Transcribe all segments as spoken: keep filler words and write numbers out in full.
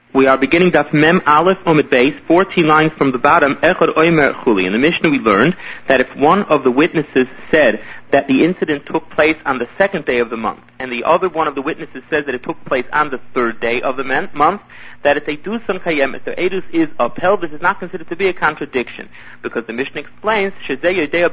We are beginning Daf Mem Aleph Omid Beis, fourteen lines from the bottom, Echad Omer Chuli. In the Mishnah we learned that if one of the witnesses said that the incident took place on the second day of the month, and the other one of the witnesses says that it took place on the third day of the month, that if they do some kayem, if their edus is upheld, this is not considered to be a contradiction, because the Mishnah explains that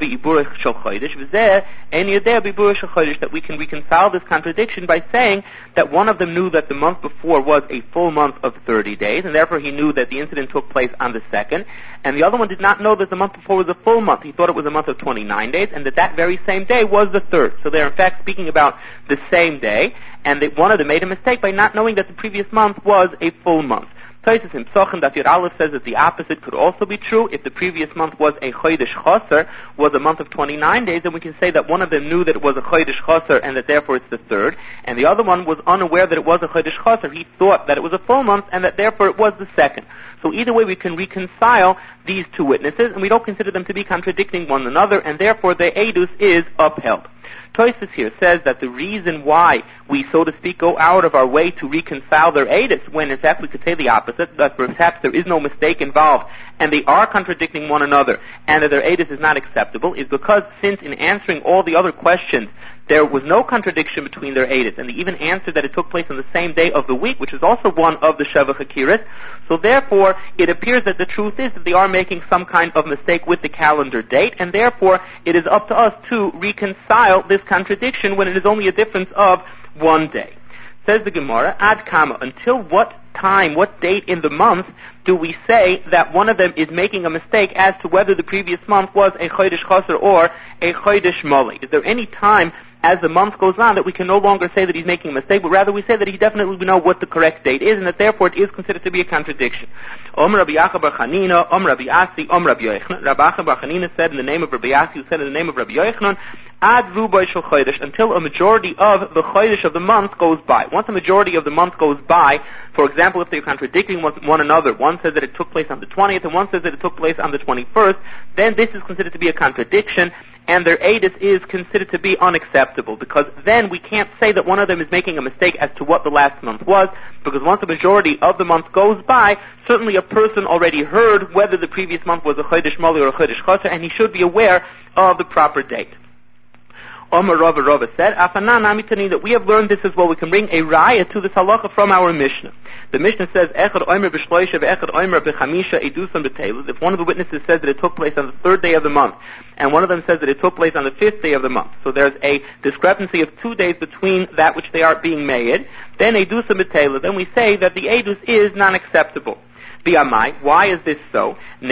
we can reconcile this contradiction by saying that one of them knew that the month before was a full month of thirty days, and therefore he knew that the incident took place on the second, and the other one did not know that the month before was a full month. He thought it was a month of twenty-nine days, and that that very same day was the third. So they're in fact speaking about the same day, and that one of them made a mistake by not knowing that the previous month was a full month. Taisus in Psochim Daf Yud Aleph says that the opposite could also be true. If the previous month was a Chodesh Chaser, was a month of twenty-nine days, then we can say that one of them knew that it was a Chodesh Chaser and that therefore it's the third, and the other one was unaware that it was a Chodesh Chaser. He thought that it was a full month and that therefore it was the second. So either way we can reconcile these two witnesses, and we don't consider them to be contradicting one another, and therefore the edus is upheld. Toysis here says that the reason why we, so to speak, go out of our way to reconcile their edus, when in fact we could say the opposite, that perhaps there is no mistake involved, and they are contradicting one another, and that their edus is not acceptable, is because since in answering all the other questions, there was no contradiction between their edus, and they even answered that it took place on the same day of the week, which is also one of the Shevach Akiris. So therefore, it appears that the truth is that they are making some kind of mistake with the calendar date, and therefore it is up to us to reconcile this contradiction when it is only a difference of one day. Says the Gemara, Ad Kama, until what time, what date in the month do we say that one of them is making a mistake as to whether the previous month was a Chodesh Chaser or a Chodesh Mali? Is there any time as the month goes on that we can no longer say that he's making a mistake, but rather we say that he definitely will know what the correct date is, and that therefore it is considered to be a contradiction? Om Rabbi Acha bar Chanina, Om Rabbi Asi, Om Rabbi Yochanan. Rabbi Acha bar Chanina said in the name of Rabbi Asi, who said in the name of Rabbi Yochanan, Ad Rubai Shel Chodesh, until a majority of the Chodesh of the month goes by. Once a majority of the month goes by, for example, if they're contradicting one, one another, one says that it took place on the twentieth, and one says that it took place on the twenty-first, then this is considered to be a contradiction, and their edus is considered to be unacceptable, because then we can't say that one of them is making a mistake as to what the last month was, because once the majority of the month goes by, certainly a person already heard whether the previous month was a Chodesh Mali or a Chodesh Chaser, and he should be aware of the proper date. Omar Rava Rava said, Afanan Amitani, that we have learned this as well. We can bring a raya to this halacha from our Mishnah. The Mishnah says, Echad Omer b'shloisha ve'echad Omer b'chamisha edusam b'teilus. If one of the witnesses says that it took place on the third day of the month, and one of them says that it took place on the fifth day of the month, so there's a discrepancy of two days between that which they are being made, then edusam b'teilus, then we say that the edus is non-acceptable. Why is this so? Just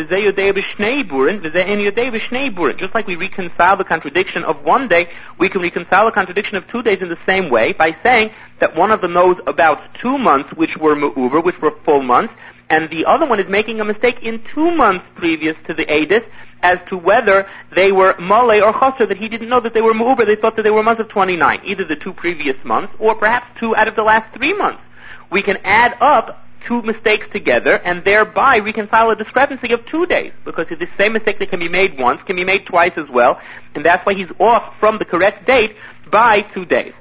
like we reconcile the contradiction of one day, we can reconcile the contradiction of two days in the same way by saying that one of them knows about two months which were me'uver, which were full months, and the other one is making a mistake in two months previous to the edus as to whether they were male or chaser, that he didn't know that they were me'uver, they thought that they were months of twenty-nine, either the two previous months or perhaps two out of the last three months. We can add up two mistakes together and thereby reconcile a discrepancy of two days, because the same mistake that can be made once can be made twice as well, and that's why he's off from the correct date by two days.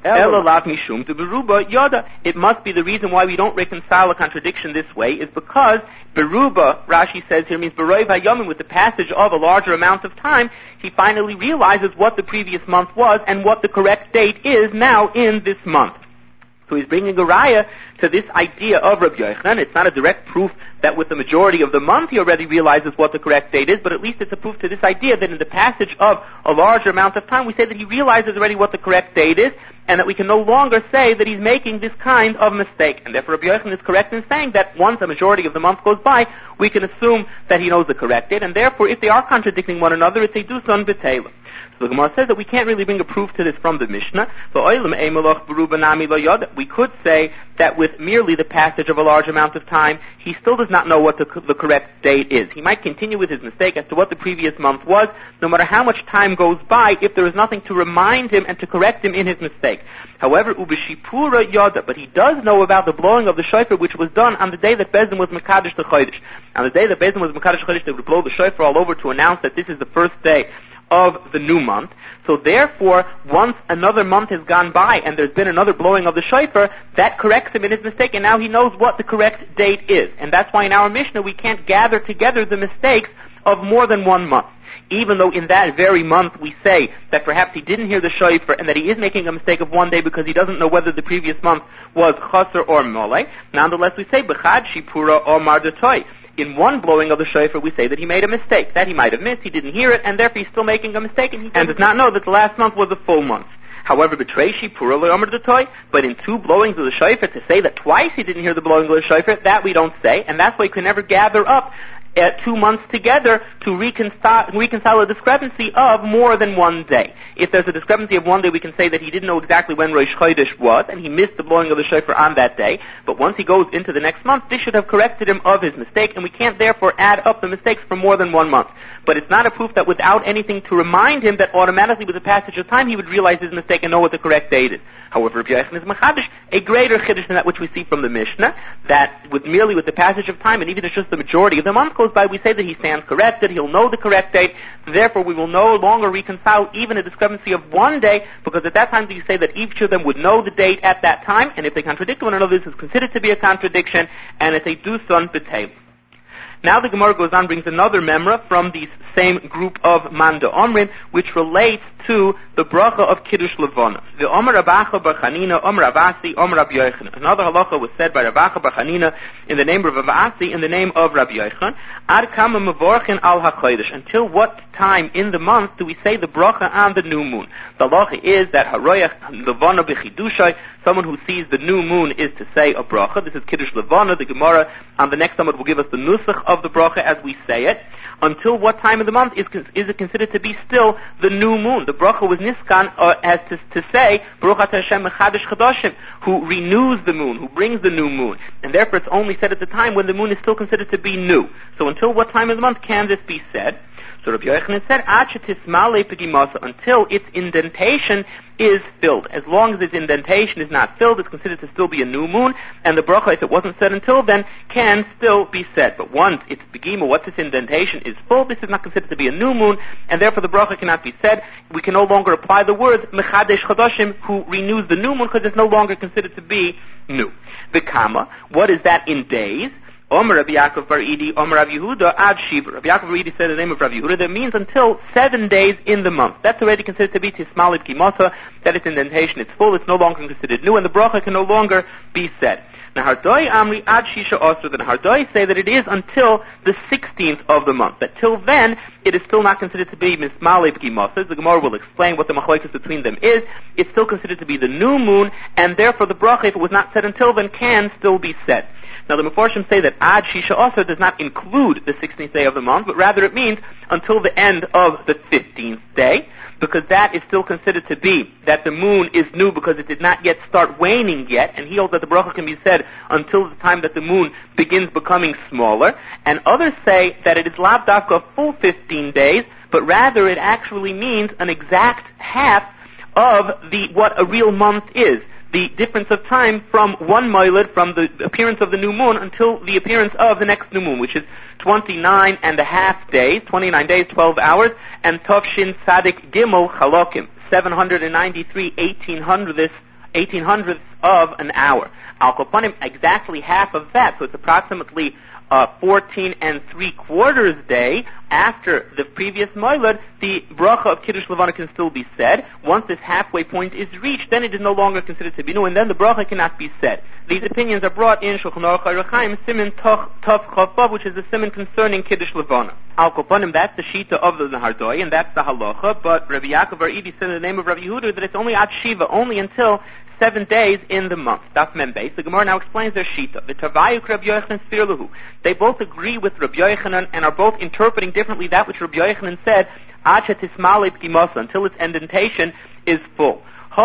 It must be the reason why we don't reconcile a contradiction this way is because Beruba, Rashi says here, means Beroiv HaYomim, with the passage of a larger amount of time, he finally realizes what the previous month was and what the correct date is now in this month. So he's bringing a raya to this idea of Rabbi Yochanan. It's not a direct proof that with the majority of the month he already realizes what the correct date is, but at least it's a proof to this idea that in the passage of a larger amount of time we say that he realizes already what the correct date is, and that we can no longer say that he's making this kind of mistake. And therefore Rabbi Yochanan is correct in saying that once a majority of the month goes by, we can assume that he knows the correct date, and therefore if they are contradicting one another, it's a dusan b'teila. So the Gemara says that we can't really bring a proof to this from the Mishnah. We could say that with merely the passage of a large amount of time, he still does not know what the, the correct date is. He might continue with his mistake as to what the previous month was, no matter how much time goes by, if there is nothing to remind him and to correct him in his mistake. However, ubeshipura yada, but he does know about the blowing of the shofar, which was done on the day that Bezdin was mekadosh the chodesh. On the day that Bezdin was mekadosh chodesh, they would blow the shofar all over to announce that this is the first day of the new month. So therefore, once another month has gone by and there's been another blowing of the shofar, that corrects him in his mistake, and now he knows what the correct date is. And that's why in our Mishnah we can't gather together the mistakes of more than one month. Even though in that very month we say that perhaps he didn't hear the shofar and that he is making a mistake of one day because he doesn't know whether the previous month was chaser or mole, nonetheless we say b'chad shipura or mardatoi. In one blowing of the shofar, we say that he made a mistake, that he might have missed, he didn't hear it, and therefore he's still making a mistake, and he and does not know that the last month was a full month. However, betreishi pura le'omer detoy, but in two blowings of the shofar, to say that twice he didn't hear the blowing of the shofar, that we don't say, and that's why we can never gather up Uh, two months together to reconcile, reconcile a discrepancy of more than one day. If there's a discrepancy of one day, we can say that he didn't know exactly when Rosh Chodesh was, and he missed the blowing of the shofar on that day, but once he goes into the next month, this should have corrected him of his mistake, and we can't therefore add up the mistakes for more than one month. But it's not a proof that without anything to remind him that automatically with the passage of time he would realize his mistake and know what the correct date is. However, Rabbi Yochanan is machadish, a greater chiddush than that which we see from the Mishnah, that with merely with the passage of time, and even if it's just the majority of the month goes by, we say that he stands corrected, he'll know the correct date, therefore we will no longer reconcile even a discrepancy of one day, because at that time you say that each of them would know the date at that time, and if they contradict one another, this is considered to be a contradiction, and it's a duson b'teil. Now the Gemara goes on, brings another memra from the same group of Manda Omrin, which relates to the bracha of Kiddush Levana. The Omer Rabacha Bar Chanina, Omer Avasi, Omer Rabbi Yochanan. Another halacha was said by Rabacha Bar Chanina in the name of Avasi, in the name of Rabbi Yochanan. Ad kama mevorchin al hachodesh. Until what time in the month do we say the bracha on the new moon? The halacha is that Haroyach Levana b'chidushay, someone who sees the new moon is to say a bracha. This is Kiddush Levana. The Gemara on the next summit will give us the nusach of the bracha as we say it. Until what time of the month is is it considered to be still the new moon? The bracha was niskan uh, as to, to say Baruch Atah Hashem Mechadish Chadashim, who renews the moon, who brings the new moon, and therefore it's only said at the time when the moon is still considered to be new. So until what time of the month can this be said? So Rabbi Yochanan said, until its indentation is filled. As long as its indentation is not filled, it's considered to still be a new moon, and the bracha, if it wasn't said until then, can still be said. But once its begima, once its indentation is full, this is not considered to be a new moon, and therefore the bracha cannot be said. We can no longer apply the word mechadesh chadashim, who renews the new moon, because it's no longer considered to be new. The kama, what is that in days? Omer Rabbi Yaakov Bar Idi, Omer Rav Yehuda, Ad Shiva. Rabbi Yaakov Bar Idi said the name of Rav Yehuda. That means until seven days in the month. That's already considered to be Tismalit Gimota, that its indentation is full, it's no longer considered new, and the bracha can no longer be said. Now Hardoi Amri Ad Shisha Osra, the Hardoi say that it is until the sixteenth of the month. That till then, it is still not considered to be Mismalit Gimota. The Gemara will explain what the machlokes between them is. It's still considered to be the new moon, and therefore the bracha, if it was not said until then, can still be said. Now the Meforshim say that Ad Shisha Osar does not include the sixteenth day of the month, but rather it means until the end of the fifteenth day, because that is still considered to be that the moon is new because it did not yet start waning yet, and he holds that the bracha can be said until the time that the moon begins becoming smaller. And others say that it is lav dafka full fifteen days, but rather it actually means an exact half of the what a real month is. The difference of time from one moiled, from the appearance of the new moon until the appearance of the next new moon, which is twenty-nine and a half days, twenty-nine days, twelve hours, and Tovshin Sadik Gimel Chalokim, seven hundred ninety-three, eighteen hundredths, eighteen hundredths of an hour. Al Kopanim, exactly half of that, so it's approximately uh, fourteen and three quarters day after the previous moiled, the bracha of Kiddush Levana can still be said. Once this halfway point is reached, then it is no longer considered to be new, and then the bracha cannot be said. These opinions are brought in Shulchan Aruch Ha'Rechaim, Siman Tov Chavav, which is the siman concerning Kiddush Levana. Al Kopanim, that's the shita of the Nahardoi, and that's the halacha, but Rabbi Yaakov Bar Idi said in the name of Rabbi Yehuda that it's only Ad Shiva, only until seven days in the month. Daf Mem Beis. The Gemara now explains their shita. The Tavayuk Rabbi Yochanan Sfir Lahu. They both agree with Rabbi Yochanan and are both interpreting differently that which Rabbi Yochanan said, Acha Tismalei P'gimosa, until its indentation is full.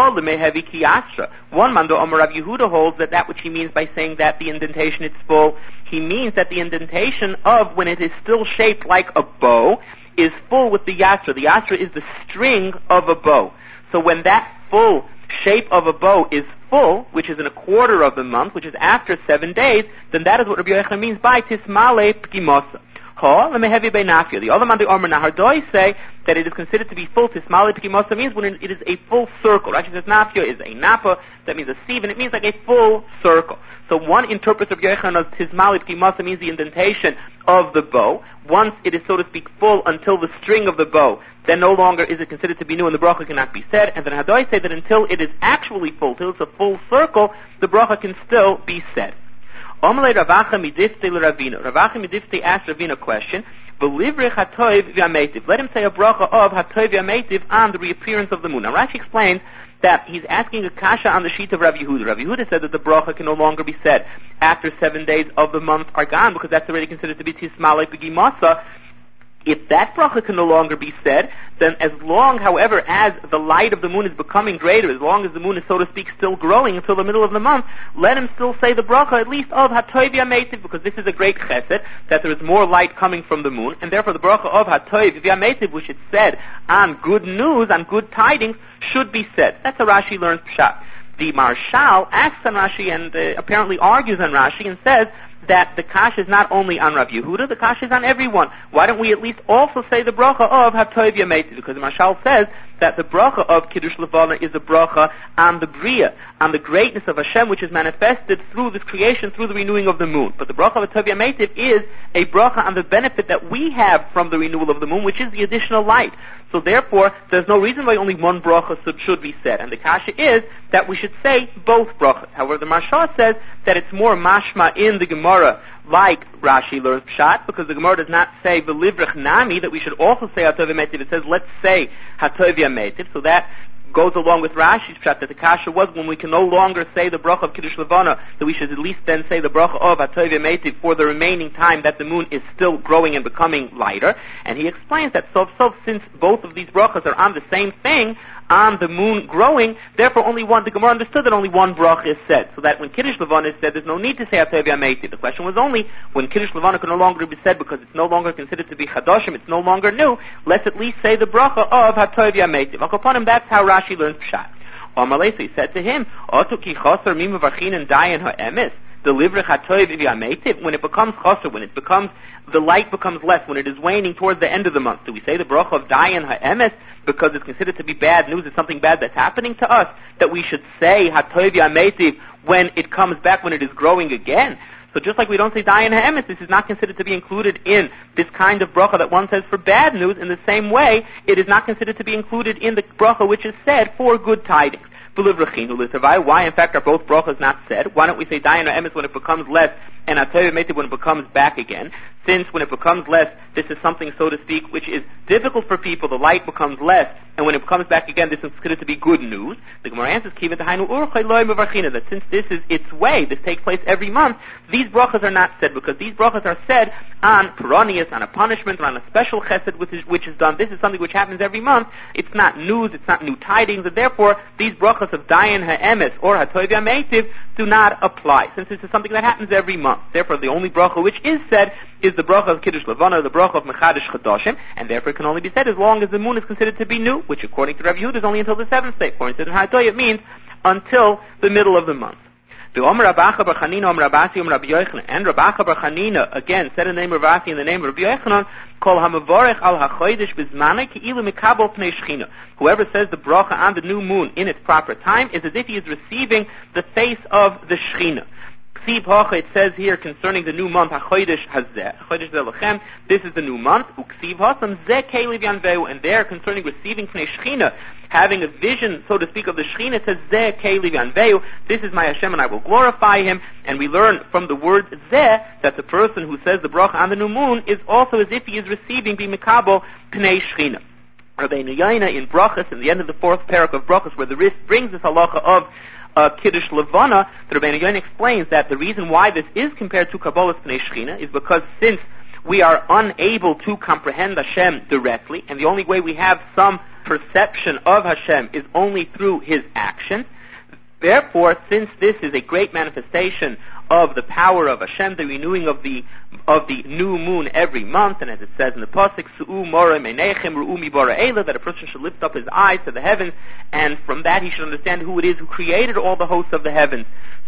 One Mando Omer Rav Yehuda holds that that which he means by saying that the indentation is full, he means that the indentation of when it is still shaped like a bow is full with the yasra. The yasra is the string of a bow. So when that full shape of a bow is full, which is in a quarter of the month, which is after seven days, then that is what Rabbi Yochanan means by Tismalei P'gimosa. Ha, lemehevi beinafia. The other man, the Omer Nahardoi, say that it is considered to be full. Tismali Pekimosa means when it is a full circle. Rashi says Nafia is a Napa, that means a sieve, and it means like a full circle. So one interprets of Yochanan as Tismali Pekimosa means the indentation of the bow. Once it is, so to speak, full until the string of the bow, then no longer is it considered to be new and the bracha cannot be said. And then Hadoi say that until it is actually full, till it's a full circle, the bracha can still be said. Omelei Ravacha Midifte Ravina. Ravacha Midifte asked Ravina a question. Let him say a bracha of Hatoiv Yametiv on the reappearance of the moon. Now Rashi explains that he's asking a kasha on the sheet of Rav Yehuda. Rav Yehuda said that the bracha can no longer be said after seven days of the month are gone, because that's already considered to be Tismalei Pegimasa. If that bracha can no longer be said, then as long, however, as the light of the moon is becoming greater, as long as the moon is, so to speak, still growing until the middle of the month, let him still say the bracha, at least of Hatoiv Yametiv, because this is a great chesed, that there is more light coming from the moon, and therefore the bracha of Hatoiv Yametiv, which is said on good news, on good tidings, should be said. That's how Rashi learns Pshat. The Marshal asks on Rashi and uh, apparently argues on Rashi and says that the kash is not only on Rav Yehuda, the kash is on everyone. Why don't we at least also say the bracha of Hatoiv Yametiv? Because the Marshal says that the bracha of Kiddush Levana is a bracha on the Bria, on the greatness of Hashem, which is manifested through this creation, through the renewing of the moon. But the bracha of Hatoiv Yametiv is a bracha on the benefit that we have from the renewal of the moon, which is the additional light. So therefore, there's no reason why only one bracha should, should be said. And the kasha is that we should say both brachas. However, the Marsha says that it's more mashma in the Gemara, like Rashi learns Pshat, because the Gemara does not say v'livrich nami, that we should also say Hatoiv Yametiv. It says, let's say Hatoiv Yametiv. So that goes along with Rashi's Pshat, that the kasha was when we can no longer say the bracha of Kiddush Levana, that we should at least then say the bracha of Hatoiv Yametiv for the remaining time that the moon is still growing and becoming lighter. And he explains that so so since both of these brachas are on the same thing, on the moon growing, therefore only one, the Gemara understood that only one bracha is said, so that when Kiddush Levana is said, there's no need to say Hatoiv Yametiv. The question was only when Kiddush Levana can no longer be said because it's no longer considered to be Chadoshim, it's no longer new, let's at least say the bracha of Hatoiv Yametiv. Upon him, that's how Rashi learns Pshat. Amalei, so he said to him, Otu ki chaser mi mevachin and dayan ha'emes, deliver Hatoiv Yametiv. When it becomes chaser, when it becomes, the light becomes less, when it is waning towards the end of the month, do we say the bracha of dayan ha'emes because it's considered to be bad news, it's something bad that's happening to us, that we should say Hatoiv Yametiv when it comes back, when it is growing again? So just like we don't say dayan ha'emes, this is not considered to be included in this kind of bracha that one says for bad news. In the same way, it is not considered to be included in the bracha which is said for good tidings. Why, in fact, are both brachas not said? Why don't we say dayan ha'emes when it becomes less and Hatoiv Yametiv when it becomes back again? Since when it becomes less, this is something, so to speak, which is difficult for people, the light becomes less, and when it comes back again, this is considered to be good news. The Gemara answers, that since this is its way, this takes place every month, these brachas are not said, because these brachas are said on Peronius, on a punishment, or on a special chesed which is, which is done. This is something which happens every month. It's not news, it's not new tidings, and therefore, these brachas of dayan ha'emes or Hatoiv Yametiv do not apply, since this is something that happens every month. Therefore, the only bracha which is said is the bracha of Kiddush Levana, the bracha of Mechadish Chadoshim, and therefore it can only be said as long as the moon is considered to be new, which according to Rav Yehuda is only until the seventh day. According to the Hatoy, it means until the middle of the month. The Omer Rabacha Bar Chanina, Omer Rabasi, Omer Rabbi Yochanan, and Rabacha Bar Chanina, again, said in the name of Rabasi and the name of Rabbi Yochanan, Kol HaMavorech Al HaChodesh Bizmana Ki'ilu Mikabel Pnei Shechina. Whoever says the bracha on the new moon in its proper time is as if he is receiving the face of the Shechina. It says here concerning the new month, HaChodesh Hazeh, HaChodesh Zelochem, this is the new month, Uksiv Hasam Zeh Kelev Yanveu, and there concerning receiving Pnei Shechina, having a vision, so to speak, of the Shechina, it says Zeh Kelev Yanveu, this is my Hashem and I will glorify him, and we learn from the word Zeh that the person who says the bracha on the new moon is also as if he is receiving Bimikabo Pnei Shechina. Rabbeinu Yaina in Brachas, in the end of the fourth parak of Brachas, where the Ris brings this halacha of Uh, Kiddush Levana, the Rabbeinu Yoin explains that the reason why this is compared to Kabbalas Pnei Shechina is because since we are unable to comprehend Hashem directly, and the only way we have some perception of Hashem is only through His action, therefore, since this is a great manifestation of the power of Hashem, the renewing of the of the new moon every month, and as it says in the pasuk, Su'u Mora Meinechem Ru'u Mibara Eila, that a person should lift up his eyes to the heavens, and from that he should understand who it is who created all the hosts of the heavens.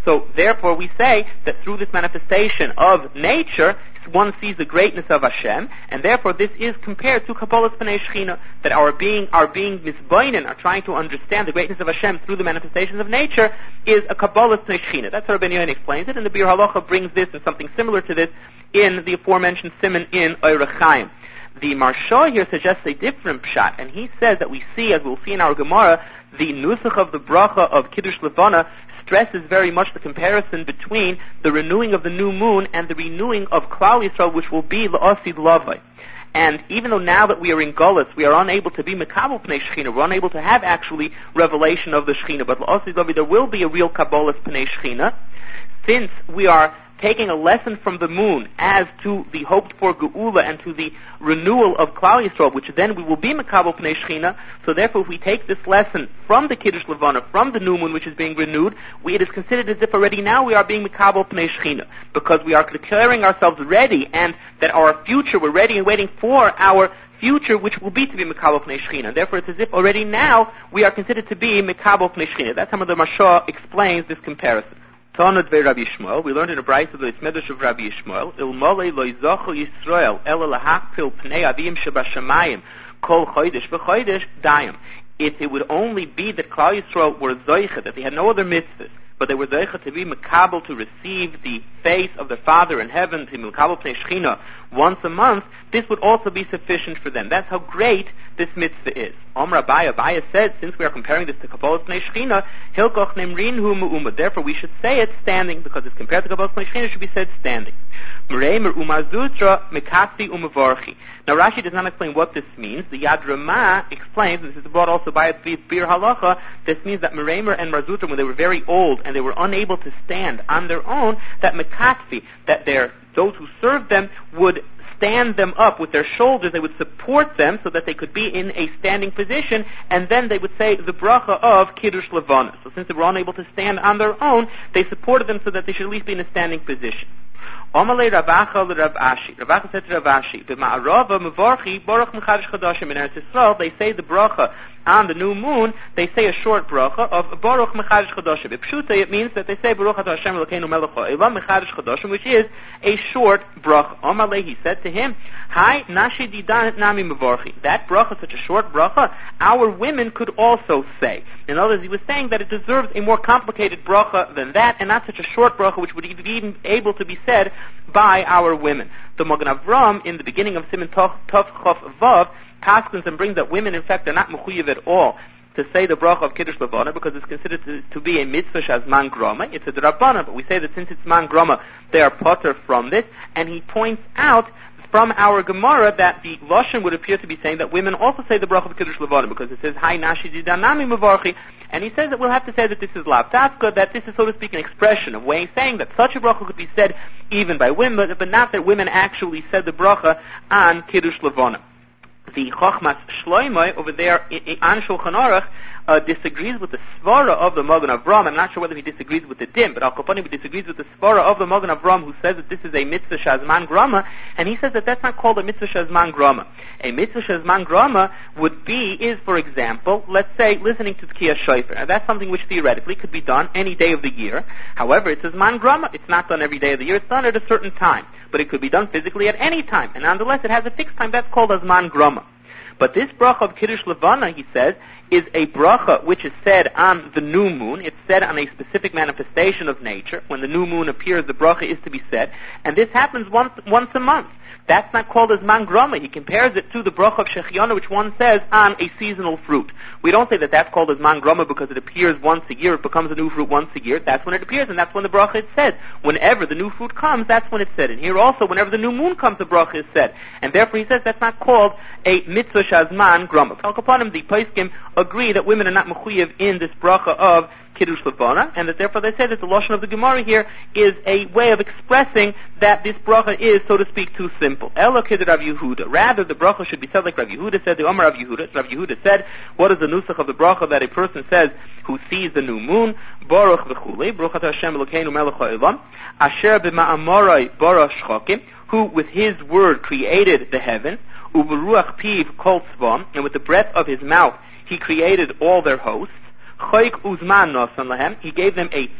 So therefore we say that through this manifestation of nature, one sees the greatness of Hashem, and therefore this is compared to Kabbalas Pnei Shechina, that our being, our being misbainin, are trying to understand the greatness of Hashem through the manifestations of nature, is a Kabbalas Pnei Shechina. That's how Rabbi Yochanan explains it, and the Bir Halacha brings this and something similar to this in the aforementioned Siman in Orach Chaim. The Marsha here suggests a different pshat, and he says that we see, as we'll see in our Gemara, the nusach of the bracha of Kiddush Levana stresses very much the comparison between the renewing of the new moon and the renewing of Klal Yisrael, which will be L'Asid Lavai. And even though now that we are in Gullus, we are unable to be Mekabel Pnei Shechina, we're unable to have actually revelation of the Shechina, but L'Asid Lavai, there will be a real Kabbalas Pnei Shechina, since we are taking a lesson from the moon as to the hoped-for Geula and to the renewal of Klal Yisrael, which then we will be Mekabel Pnei Shechina. So therefore, if we take this lesson from the Kiddush Levana, from the new moon which is being renewed, we, it is considered as if already now we are being Mekabel Pnei Shechina, because we are declaring ourselves ready, and that our future, we're ready and waiting for our future, which will be to be Mekabel Pnei Shechina. Therefore, it's as if already now we are considered to be Mekabel Pnei Shechina. That's how the Marsha explains this comparison. Tanud ve Rabbi Yishmael, we learned in a brayso of the Medrash of Rabbi Yishmael, Ilmolei lo yizochu Yisrael, ela lahakpil pnei avim shebashamayim, kol chodesh v'chodesh dayim. If it would only be that Klal Yisrael were zoicha, that they had no other mitzvahs, but they were zoicha to be mekabel, to receive the face of the Father in heaven, to be mekabel pnei Shechina once a month, this would also be sufficient for them. That's how great this mitzvah is. Omar Abaya, Abaya said, since we are comparing this to Kabbalas Pnei Shechina, Hilkoch Nemrin Hu Mu'umah. Therefore, we should say it standing, because it's compared to Kabbalas Pnei Shechina, it should be said standing. Mereimer Umazutra Mekasi Umavarchi. Now, Rashi does not explain what this means. The Yad Ramah explains, and this is brought also by the Bir Halacha, this means that Mereimer and Marzutra, when they were very old and they were unable to stand on their own, that Mekatfi, that their those who served them would stand them up with their shoulders, they would support them so that they could be in a standing position, and then they would say the bracha of Kiddush Levana. So since they were unable to stand on their own, they supported them so that they should at least be in a standing position. Amalei Ravacha le Rav Ashi. Ravacha said to Rav Ashi, "B'ma'arava mevarchi baruch mechadesh chadashim in Eretz Yisrael." They say the bracha on the new moon. They say a short bracha of baruch mechadesh chadashim. B'pshuta, it means that they say baruch atah Hashem Elokeinu melech ha'olam mechadesh chadashim, which is a short bracha. Amalei, he said to him, "Hi nashi didan nami mevarchi." That bracha, such a short bracha, our women could also say. In other words, he was saying that it deserves a more complicated bracha than that, and not such a short bracha, which would be even able to be said by our women. The Magen Avram, in the beginning of Siman Tov Chof Vav, paskins and brings that women, in fact, are not mechuyev at all to say the bracha of Kiddush Levana, because it's considered to, to be a mitzvah shaz man grama. It's a drabana, but we say that since it's man grama, they are potter from this. And he points out from our Gemara that the Lashon would appear to be saying that women also say the bracha of Kiddush Levana, because it says, Hai nashi didanami mevarchi, and he says that we'll have to say that this is lav tafka, that this is, so to speak, an expression of way saying that such a bracha could be said even by women, but not that women actually said the bracha on Kiddush Levana. The Chochmas Shloimeh over there on Shulchan Aruch uh, disagrees with the svara of the Magen Avram. I'm not sure whether he disagrees with the Dim, but Al Kaponim he disagrees with the svara of the Magen Avram, who says that this is a mitzvah shazman grama, and he says that that's not called a mitzvah shazman grama. A mitzvah shazman grama would be, is for example, let's say listening to Tkiyah Shofar. Now that's something which theoretically could be done any day of the year. However, it's zman grama. It's not done every day of the year. It's done at a certain time, but it could be done physically at any time, and nonetheless it has a fixed time. That's called a zman grama. But this bracha of Kiddush Levana, he says, is a bracha which is said on the new moon. It's said on a specific manifestation of nature. When the new moon appears, the bracha is to be said. And this happens once once a month. That's not called as man grama. He compares it to the bracha of Shechiona, which one says on a seasonal fruit. We don't say that that's called as man grama because it appears once a year. It becomes a new fruit once a year. That's when it appears, and that's when the bracha is said. Whenever the new fruit comes, that's when it's said. And here also, whenever the new moon comes, the bracha is said. And therefore he says that's not called a mitzvah shazman grama. Upon him, the poskim agree that women are not mechuyev in this bracha of Kiddush Levana, and that therefore they say that the lashon of the Gemara here is a way of expressing that this bracha is, so to speak, too simple. Elo kid Rav Yehuda. Rather, the bracha should be said like Rav Yehuda said. The Omer Rav Yehuda. Rav Yehuda said, what is the nusach of the bracha that a person says who sees the new moon? Baruch v'chulei, Baruch atah Hashem Elokeinu melech ha'olam, asher b'ma'amorai bara shchokim, who with his word created the heavens, u'v'ruach piv kol tzvam, and with the breath of his mouth he created all their hosts. He gave them a fixed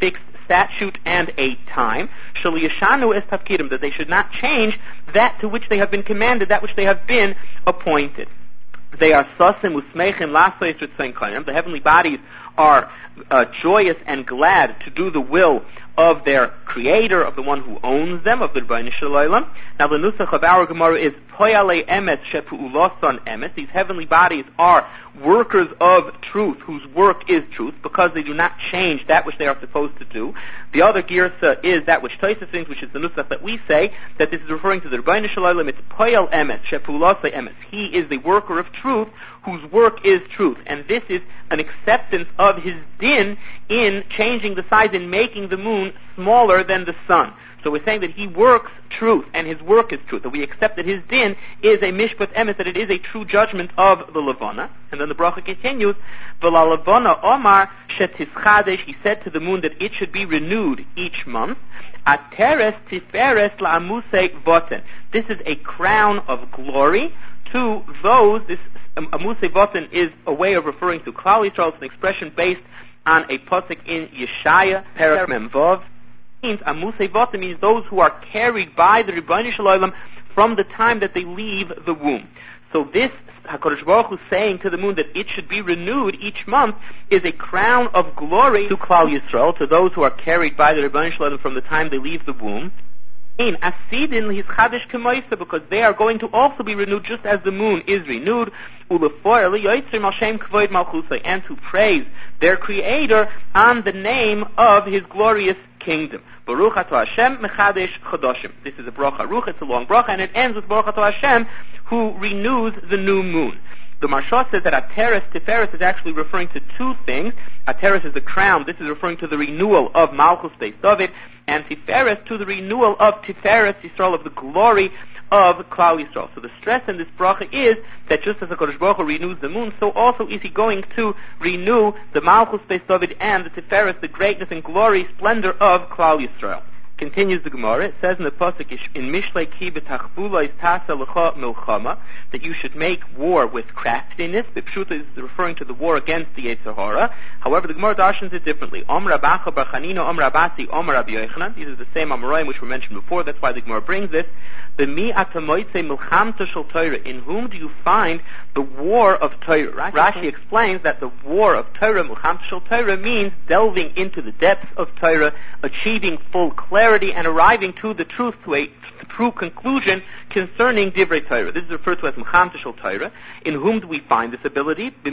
statute and a time, shaliyashanu es tafkidim, that they should not change that to which they have been commanded, that which they have been appointed. They are sasim usmechim lasois ritzayin. The heavenly bodies are uh, joyous and glad to do the will of their creator, of the one who owns them, of the Rebbeinu Shalom. Now the nusach of our Gemara is poyale emes shepu'uloson emes. These heavenly bodies are workers of truth, whose work is truth, because they do not change that which they are supposed to do. The other girsa is that which Tosfos thinks, which is the nusach that we say, that this is referring to the Rebbeinu Shalom. It's poyal emes shepu'ulosay emes. He is the worker of truth, whose work is truth, and this is an acceptance of his din in changing the size, in making the moon smaller than the sun. So we're saying that he works truth, and his work is truth, that we accept that his din is a mishpat emes, that it is a true judgment of the levana. And then the bracha continues, V'la levana omar shetischadesh, he said to the moon that it should be renewed each month. Ateres tiferes la'amuse voten. This is a crown of glory to those. This um, amuse voten is a way of referring to Klal Yisrael. It's an expression based on a pasuk in Yeshaya, Perek Mem Vav. Means amuse voten means those who are carried by the Rebbeinu Shalom from the time that they leave the womb. So this HaKadosh Baruch Hu saying to the moon that it should be renewed each month is a crown of glory to Klal Yisrael, to those who are carried by the Rebbeinu Shalom from the time they leave the womb. In asidin his chadish kemoisa, because they are going to also be renewed just as the moon is renewed. Ulefoyer liyotzrim al shem kvoid malchusay, and to praise their Creator on the name of His glorious kingdom. Baruch ato Hashem mechadesh chodoshim. This is a bracha ruch. It's a long bracha, and it ends with Baruch ato Hashem, who renews the new moon. The Maharsha says that Ateres Tiferes is actually referring to two things. Ateres is the crown. This is referring to the renewal of Malchus Beis David, and Tiferes to the renewal of Tiferes Yisrael, of the glory of Klal Yisrael. So the stress in this bracha is that just as the Kodesh Baruch Hu renews the moon, so also is he going to renew the Malchus Beis David and the Tiferes, the greatness and glory, splendor of Klal Yisrael. Continues the Gemara. It says in the pasuk in Mishlei Ki b'tachbula is tasa lecha milchama, that you should make war with craftiness. The Pshuta is referring to the war against the Yetzer Hara. However, the Gemara darshans it differently. Om Rabacha bar Chanina, Om Rabasi, Om Rabbi Yochanan. These are the same Amoraim which were mentioned before. That's why the Gemara brings this. The mi atamoitze milchamta shel Torah. In whom do you find the war of Torah? Right? Rashi explains that the war of Torah, milchamta shel Torah, means delving into the depths of Torah, achieving full clarity, and arriving to the truth, to a true conclusion concerning Divrei Torah. This is referred to as Mechamta Shel Torah. In whom do we find this ability? In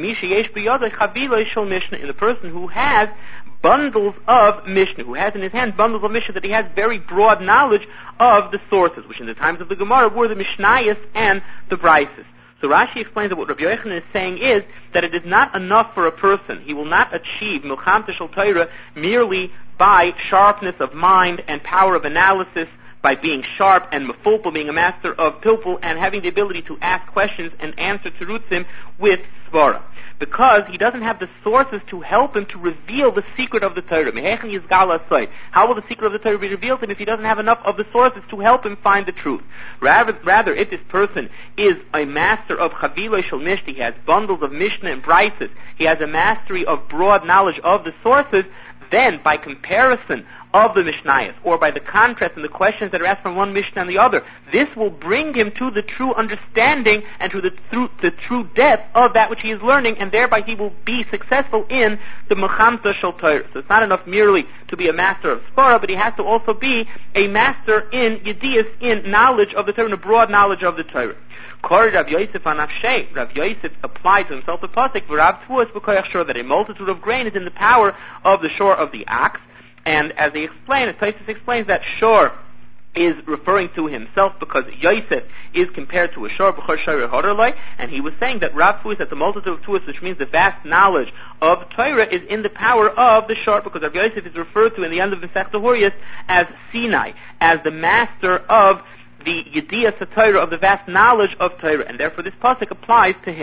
the person who has bundles of Mishnah, who has in his hand bundles of Mishnah, that he has very broad knowledge of the sources, which in the times of the Gemara were the Mishnayos and the Brises. So Rashi explains that what Rabbi Yochanan is saying is that it is not enough for a person. He will not achieve Milchamta Shel Torah merely by sharpness of mind and power of analysis, by being sharp and mefulpul, being a master of pilpul, and having the ability to ask questions and answer terutzim with svara. Because he doesn't have the sources to help him to reveal the secret of the Torah. How will the secret of the Torah be revealed to him if he doesn't have enough of the sources to help him find the truth? Rather, rather if this person is a master of Chaviloi Shel Mishnah, he has bundles of Mishnah and Brises, he has a mastery of broad knowledge of the sources, then by comparison of the Mishnayos, or by the contrast and the questions that are asked from one Mishnah and the other, this will bring him to the true understanding and to the, through, the true depth of that which he is learning, and thereby he will be successful in the Mechamta Shel Torah. So it's not enough merely to be a master of Spara, but he has to also be a master in Yedias, in knowledge of the Torah, in a broad knowledge of the Torah. Rav Yosef Anafshe, Rav Yosef applied to himself the pasuk, V'Rav Tfuas b'koyach shor, that a multitude of grain is in the power of the shore of the ox. And as they explain, as Tosfos explains, that shor is referring to himself, because Yosef is compared to a shor, b'chor shor hodorloi, and he was saying that Rav Tfuas, that the multitude of Tfuas, which means the vast knowledge of Torah, is in the power of the shor, because Rav Yosef is referred to in the end of Masechta Horayos as Sinai, as the master of the Yediyas HaTorah, of the vast knowledge of Torah, and therefore this pasuk applies to him.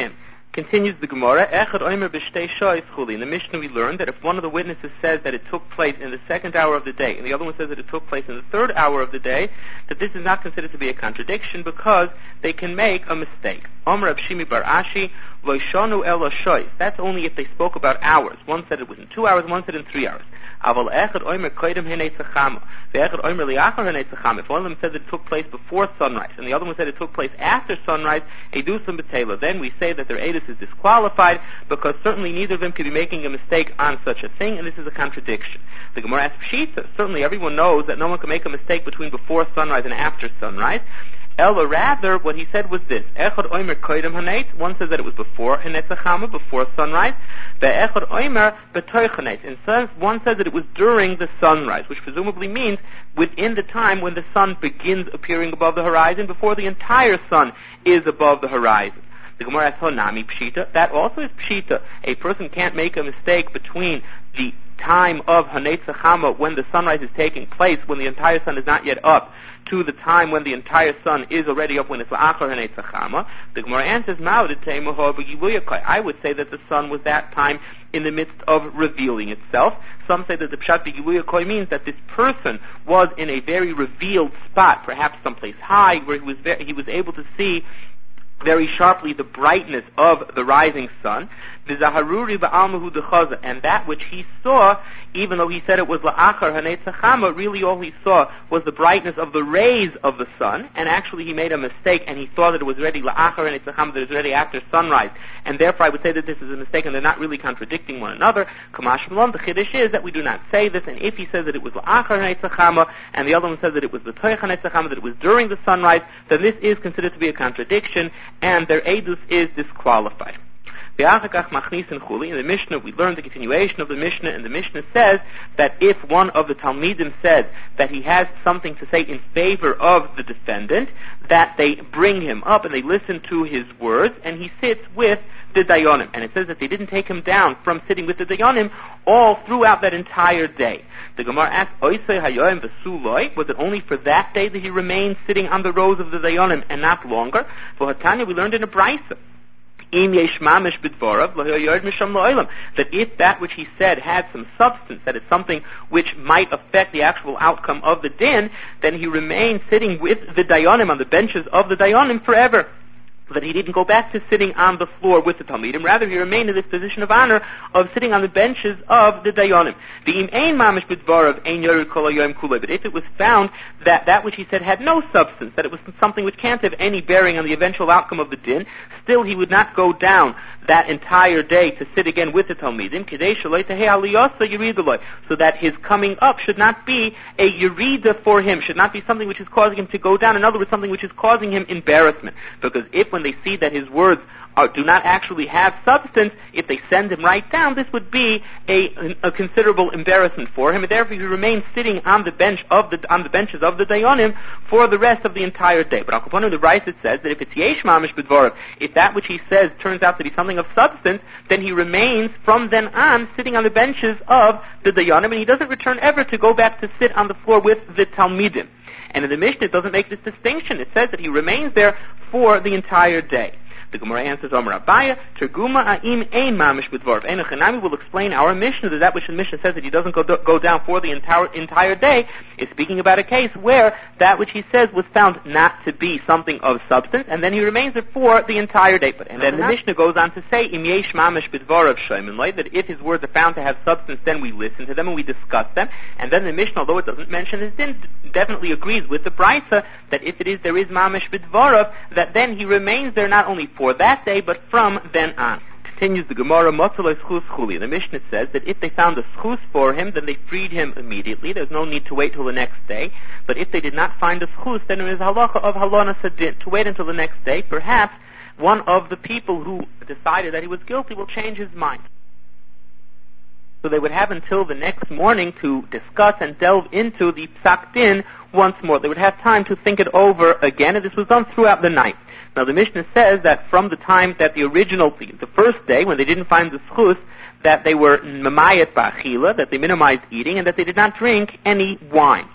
Continues the Gemara, Echad Omer b'shtei shois chuli. In the Mishnah we learned that if one of the witnesses says that it took place in the second hour of the day, and the other one says that it took place in the third hour of the day, that this is not considered to be a contradiction because they can make a mistake. Omer Rav Shimi bar Ashi, lo shonu elo shois. That's only if they spoke about hours. One said it was in two hours, one said in three hours. Aval Echad Omer koidem henei tzachama. The Echad Omer liachar henei tzachama. If one of them says it took place before sunrise, and the other one said it took place after sunrise, edusam b'tela, then we say that their edus is disqualified because certainly neither of them could be making a mistake on such a thing, and this is a contradiction. The Gemara asks Pshita. Certainly everyone knows that no one can make a mistake between before sunrise and after sunrise. Ella, rather, what he said was this: Echad Omer koidem hanetz. One says that it was before hanetzachama, before sunrise. The Echad Omer b'toich hanetz. And one says that it was during the sunrise, which presumably means within the time when the sun begins appearing above the horizon, before the entire sun is above the horizon. The Gemara asks, Honami Pshita. That also is Pshita. A person can't make a mistake between the time of Hanetzachama, when the sunrise is taking place, when the entire sun is not yet up, to the time when the entire sun is already up, when it's La'achar Hanetzachama. The Gemara answers, I would say that the sun was that time in the midst of revealing itself. Some say that the Pshat B'Gilui means that this person was in a very revealed spot, perhaps someplace high, where he was very, he was able to see very sharply the brightness of the rising sun. And that which he saw, even though he said it was la'achar hanetzachama, really all he saw was the brightness of the rays of the sun, and actually he made a mistake and he thought that it was already la'achar hanetzachama, that it was already after sunrise, and therefore I would say that this is a mistake and they're not really contradicting one another. Kamash Malon, the chiddush is that we do not say this, and if he says that it was la'achar hanetzachama and the other one says that it was l'toich hanetzachama, that it was during the sunrise, then this is considered to be a contradiction and their edus is disqualified. In the Mishnah, we learn the continuation of the Mishnah, and the Mishnah says that if one of the Talmidim says that he has something to say in favor of the defendant, that they bring him up and they listen to his words, and he sits with the Dayanim. And it says that they didn't take him down from sitting with the Dayanim all throughout that entire day. The Gemara asks, was it only for that day that he remained sitting on the rows of the Dayanim and not longer? For Hatanya, we learned in a Brisa, that if that which he said had some substance, that it's something which might affect the actual outcome of the din, then he remained sitting with the Dayanim on the benches of the Dayanim forever. That he didn't go back to sitting on the floor with the Talmidim. Rather, he remained in this position of honor of sitting on the benches of the Dayanim. But if it was found that that which he said had no substance, that it was something which can't have any bearing on the eventual outcome of the din, still he would not go down that entire day to sit again with the Talmidim, so that his coming up should not be a yerida for him, should not be something which is causing him to go down. In other words, something which is causing him embarrassment. Because if when they see that his words are, do not actually have substance, if they send him right down, this would be a, a considerable embarrassment for him, and therefore he remains sitting on the bench of the on the benches of the Dayanim for the rest of the entire day. But Al Kaponim, the Brisa says that if it's yesh mamish b'dvarav, if that which he says turns out to be something of substance, then he remains from then on sitting on the benches of the Dayanim, and he doesn't return ever to go back to sit on the floor with the Talmidim. And in the Mishnah, it doesn't make this distinction. It says that he remains there for the entire day. The Gemara answers, Omer Abaya, Terguma A'im Ein Mamish B'dvarav. Enochanami will explain our Mishnah, that that which the Mishnah says that he doesn't go, go down for the entire, entire day, is speaking about a case where that which he says was found not to be something of substance, and then he remains there for the entire day. But, and then the Mishnah goes on to say, Im Yesh Mamish B'dvarav Shaimin Loi, that if his words are found to have substance, then we listen to them and we discuss them. And then the Mishnah, although it doesn't mention this, then definitely agrees with the Brisa that if it is there is Mamish B'dvarav, that then he remains there not only for that day, but from then on. Continues the Gemara, Motzaloi Schus Chuli. The Mishnah says that if they found a schus for him, then they freed him immediately. There's no need to wait till the next day. But if they did not find a schus, then there is halacha of halona sadin, to wait until the next day. Perhaps one of the people who decided that he was guilty will change his mind. So they would have until the next morning to discuss and delve into the psak din once more. They would have time to think it over again, and this was done throughout the night. Now the Mishnah says that from the time that the original, the first day, when they didn't find the schus, that they were mamayet ba'achila, that they minimized eating, and that they did not drink any wine.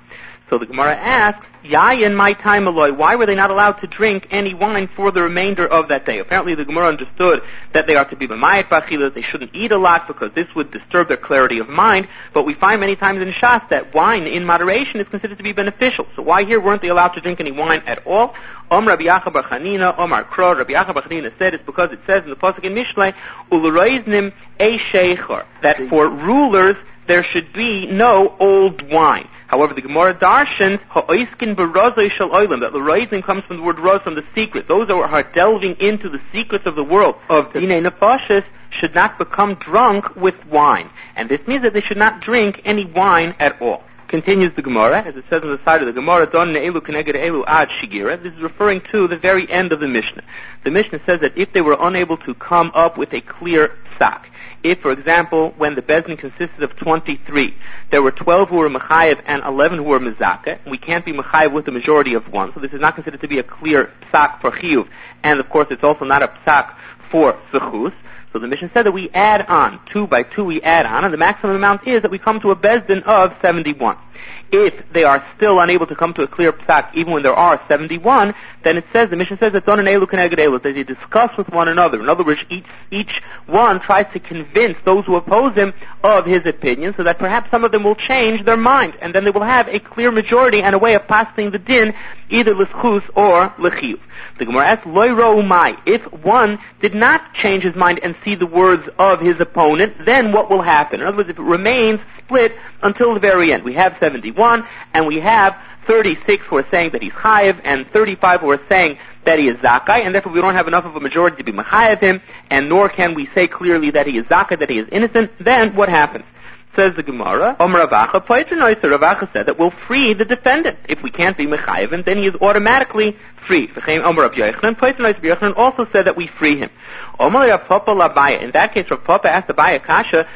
So the Gemara asks, Yayin my time alloy, why were they not allowed to drink any wine for the remainder of that day? Apparently the Gemara understood that they are to be b'mayit b'achila, that they shouldn't eat a lot because this would disturb their clarity of mind, but we find many times in Shas that wine in moderation is considered to be beneficial. So why here weren't they allowed to drink any wine at all? Om Rabbi Yacha bar Chanina, Omar Kro, Rabbi Yacha bar Chanina said it's because it says in the Pasuk in Mishlei, Uleroiznim e sheichor, that for rulers there should be no old wine. However, the Gemara darshans ha'oiskin b'razoi shel oilam, that the roizim comes from the word roz, from the secret. Those who are delving into the secrets of the world of dinei nefashis should not become drunk with wine, and this means that they should not drink any wine at all. Continues the Gemara, as it says on the side of the Gemara, Don ne'elu keneged elu ad shigira. This is referring to the very end of the Mishnah. The Mishnah says that if they were unable to come up with a clear psak, if, for example, when the Bezdin consisted of twenty-three, there were twelve who were Mechayev and eleven who were Mezakeh, we can't be Mechayev with the majority of one, so this is not considered to be a clear psak for Chiyuv, and of course it's also not a psak for Zechus. So the Mishnah said that we add on, two by two we add on, and the maximum amount is that we come to a Bezdin of seventy-one. If they are still unable to come to a clear psak, even when there are seventy-one, then it says, the Mishnah says that Donan Elu Keneged Elu, that they discuss with one another. In other words, each, each one tries to convince those who oppose him of his opinion, so that perhaps some of them will change their mind, and then they will have a clear majority and a way of passing the din, either l'schus or l'chiyuv. The Gemara asks, Loi ro umai, if one did not change his mind and see the words of his opponent, then what will happen? In other words, if it remains split until the very end, we have seventy-one, and we have thirty-six who are saying that he's chayiv, and thirty-five who are saying that he is zakai, and therefore we don't have enough of a majority to be mechayiv him, and nor can we say clearly that he is zakai, that he is innocent, then what happens? Says the Gemara, Omer Ravacha, Ravacha said that we'll free the defendant. If we can't be mechayiv him, then he is automatically free. Omer Rav Yochanan also said that we free him. Omer Rav Papa Labaya. In that case, Rav Papa asked Abaya Kasha,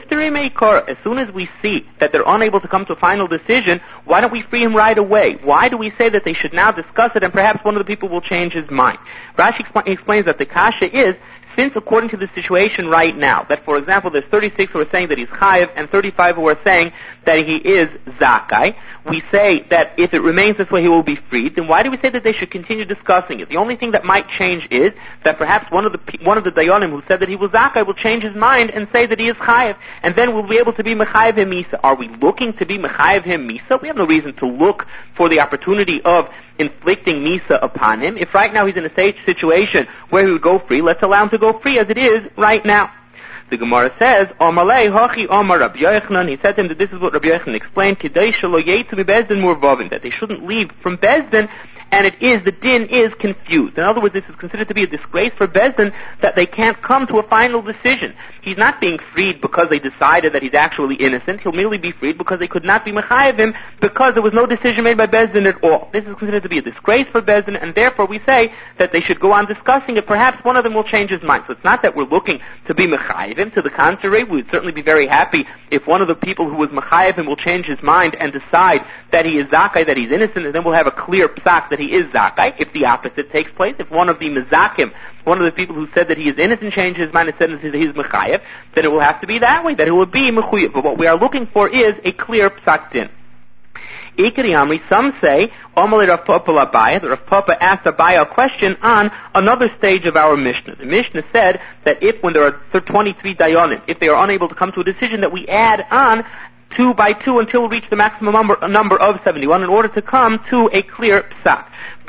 as soon as we see that they're unable to come to a final decision, why don't we free him right away? Why do we say that they should now discuss it and perhaps one of the people will change his mind? Rashi explains that the Kasha is, since according to the situation right now, that for example there's thirty-six who are saying that he's chayiv and thirty-five who are saying that he is zakai, we say that if it remains this way he will be freed, then why do we say that they should continue discussing it? The only thing that might change is that perhaps one of the one of the dayanim who said that he was zakai will change his mind and say that he is chayiv, and then we'll be able to be mechayiv him misa. Are we looking to be mechayiv him misa? We have no reason to look for the opportunity of inflicting misa upon him. If right now he's in a situation where he would go free, let's allow him to go free as it is right now. The Gemara says, Omalei Hachi Omar Rabbi Yochanan, he said to him that this is what Rabbi Yochanan explained, Kidei Shelo Yetzu Bezdin Murvavin, that they shouldn't leave from Bezdin, and it is, the din is confused. In other words, this is considered to be a disgrace for Bezdin that they can't come to a final decision. He's not being freed because they decided that he's actually innocent. He'll merely be freed because they could not be mechayiv him because there was no decision made by Bezdin at all. This is considered to be a disgrace for Bezdin, and therefore we say that they should go on discussing it. Perhaps one of them will change his mind. So it's not that we're looking to be mechayiv him. To the contrary, we would certainly be very happy if one of the people who was mechayiv him will change his mind and decide that he is zakai, that he's innocent, and then we'll have a clear psak that he is zakai. If the opposite takes place, if one of the mezakim, one of the people who said that he is innocent, changes his mind and said that he is mechayiv, then it will have to be that way, that it will be mechuyev. But what we are looking for is a clear psak din. Ikari Amri, some say, Omalei Rav Papa Labaya, that Rav Papa asked Abaya a question on another stage of our Mishnah. The Mishnah said that if, when there are twenty-three dayanim, if they are unable to come to a decision, that we add on two by two until we reach the maximum number, number of seventy-one in order to come to a clear psak.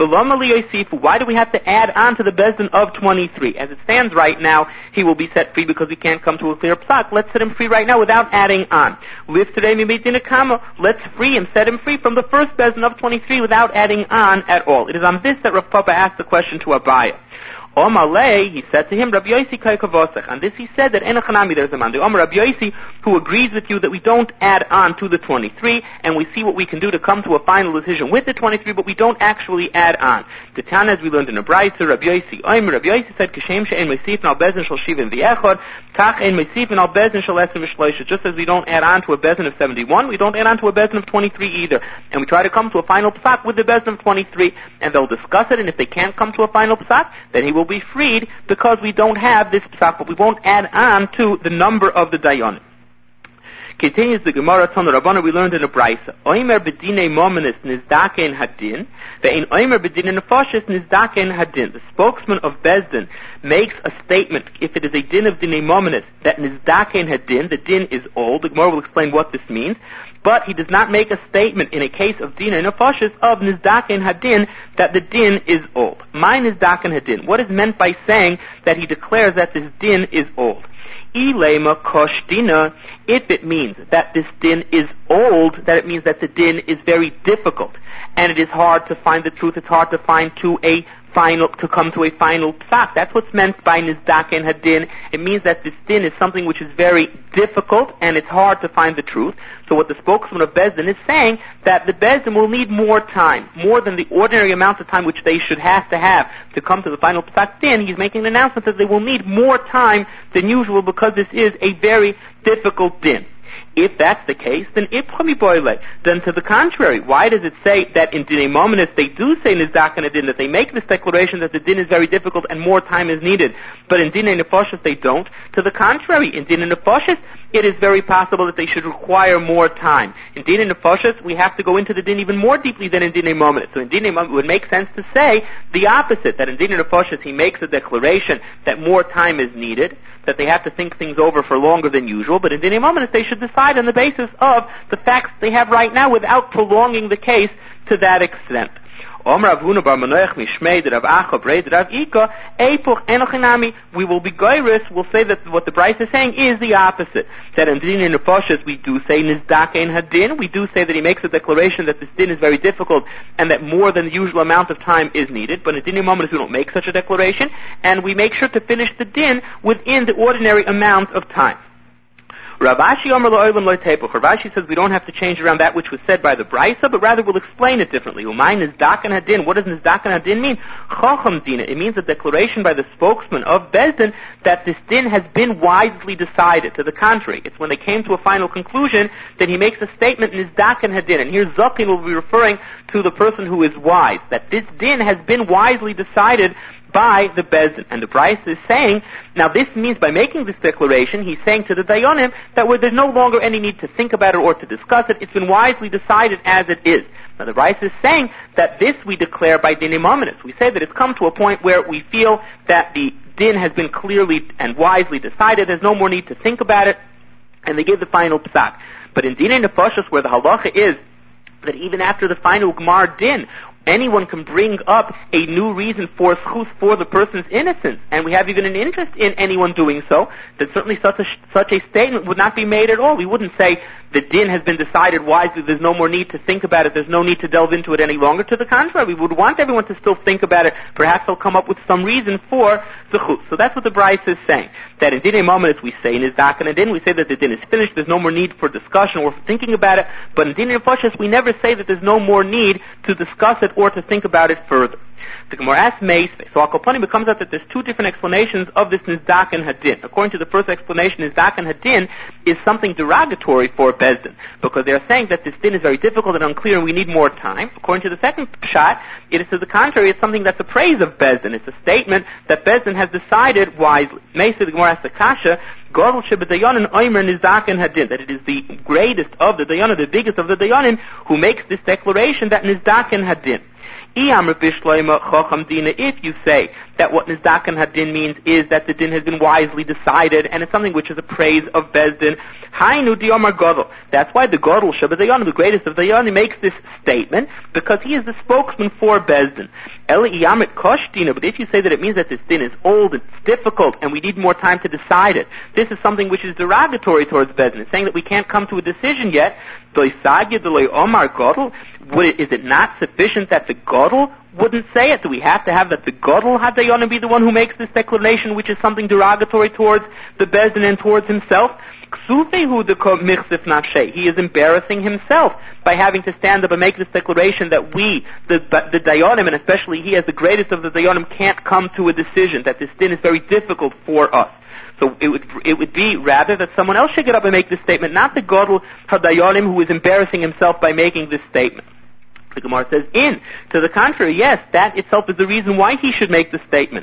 Why do we have to add on to the Bezdin of twenty-three? As it stands right now, he will be set free because we can't come to a clear psak. Let's set him free right now without adding on. Let's free him, set him free from the first Bezdin of twenty-three without adding on at all. It is on this that Rav Papa asked the question to Abaya. Omalei, he said to him, Rabbi Yosi kai kavosech. On this he said that enochanami, there's a man, the Omer Rabbi Yosi, who agrees with you that we don't add on to the twenty-three, and we see what we can do to come to a final decision with the twenty-three, but we don't actually add on. The Tana, as we learned in a Braisa, Rabbi Yosi, Omer Rabbi Yosi said, Kashem she'en meisifin al bezin shel shivin v'echad, kach en meisifin al bezin shel esim v'shloisha. Just as we don't add on to a bezin of seventy-one, we don't add on to a bezin of twenty-three either. And we try to come to a final psak with the bezin of twenty-three, and they'll discuss it, and if they can't come to a final psak, then he will be freed because we don't have this psak, but we won't add on to the number of the dayanim. Continues the Gemara, Tana Rabbana, we learned in a Brisa. Oimer bedine momenis nizdaken hadin, ve'in oimer bedine nefashis nizdaken hadin. The spokesman of Bezdin makes a statement, if it is a din of dine momenis, that nizdaken hadin, the din is old. The Gemara will explain what this means. But he does not make a statement in a case of dina nefashis of nizdaken hadin that the din is old. My nizdaken hadin. What is meant by saying that he declares that this din is old? Ilema kosh dina, if it means that this din is old, that it means that the din is very difficult, and it is hard to find the truth, it's hard to find to a final, to come to a final psak. That's what's meant by nizdaken hadin. It means that this din is something which is very difficult, and it's hard to find the truth. So what the spokesman of Bezdin is saying, that the Bezdin will need more time, more than the ordinary amount of time which they should have to have to come to the final psak din. He's making an announcement that they will need more time than usual because this is a very difficult din. If that's the case, then ipchami boile. Then to the contrary, why does it say that in dine momenis they do say nizdaken hadin, that they make this declaration that the din is very difficult and more time is needed, but in dine nefashis they don't? To the contrary, in dine nefashis it is very possible that they should require more time. In dine nefashis we have to go into the din even more deeply than in dine momenis. So in dine momenis it would make sense to say the opposite, that in dine nefashis he makes a declaration that more time is needed, that they have to think things over for longer than usual, but in dine momenis they should decide on the basis of the facts they have right now without prolonging the case to that extent. We will be goyrus, we'll say that what the Bryce is saying is the opposite. That in din in nefashis we do say nizdaken hadin, we do say that he makes a declaration that this din is very difficult and that more than the usual amount of time is needed, but in din in momenis we don't make such a declaration, and we make sure to finish the din within the ordinary amount of time. Rav Ashi Omer Lo'olam Lo Tepuch. Rav Ashi says we don't have to change around that which was said by the Brisa, but rather we'll explain it differently. Umay nizdaken hadin. What does nizdaken hadin mean? Chacham dina. It means a declaration by the spokesman of Bezdin that this din has been wisely decided. To the contrary, it's when they came to a final conclusion that he makes a statement nizdaken hadin. And here Zakin will be referring to the person who is wise, that this din has been wisely decided by the Bezdin. And the Bryce is saying, now this means by making this declaration, he's saying to the Dayanim that where there's no longer any need to think about it or to discuss it, it's been wisely decided as it is. Now the Bryce is saying that this we declare by dinimominus. We say that it's come to a point where we feel that the din has been clearly and wisely decided, there's no more need to think about it, and they give the final psak. But in din nefashos, where the halacha is that even after the final Gemar din, anyone can bring up a new reason for schus for the person's innocence, and we have even an interest in anyone doing so, then certainly such a, such a statement would not be made at all. We wouldn't say the din has been decided wisely, there's no more need to think about it, there's no need to delve into it any longer. To the contrary, we would want everyone to still think about it. Perhaps they'll come up with some reason for the chus. So that's what the Bryce is saying. That in din momenis we say in nizdaken hadin, we say that the din is finished, there's no more need for discussion or for thinking about it, but in din nefashos we never say that there's no more need to discuss it or to think about it further. The Gemara asks Meisvei. So Akoponim, it comes out that there's two different explanations of this nizdaken hadin. According to the first explanation, nizdaken hadin is something derogatory for Bezdin, because they're saying that this din is very difficult and unclear and we need more time. According to the second shot, it is to the contrary, it's something that's a praise of Bezdin. It's a statement that Bezdin has decided wisely. Meisvei, the Gemara asks the Kasha, Godel shebedayanin oimer nizdaken hadin, that it is the greatest of the dayanim, the biggest of the dayanim, who makes this declaration that nizdaken hadin. If you say that what nizdaken hadin means is that the din has been wisely decided and it's something which is a praise of Bezdin, hainu diomar godel. That's why the godel shebedayanim, the greatest of the dayanim, makes this statement, because he is the spokesman for Bezdin. But if you say that it means that this din is old, it's difficult, and we need more time to decide it, this is something which is derogatory towards Bezdin. It's saying that we can't come to a decision yet. Would it, is it not sufficient that the Godel wouldn't say it? Do we have to have that the Godel Hadayonim be the one who makes this declaration, which is something derogatory towards the Bezdin and towards himself? He is embarrassing himself by having to stand up and make this declaration that we, the, the Dayanim, and especially he as the greatest of the Dayanim, can't come to a decision, that this din is very difficult for us. So it would it would be rather that someone else should get up and make this statement, not the Godel Hadayanim who is embarrassing himself by making this statement. The Gemara says, in. To the contrary, yes, that itself is the reason why he should make the statement.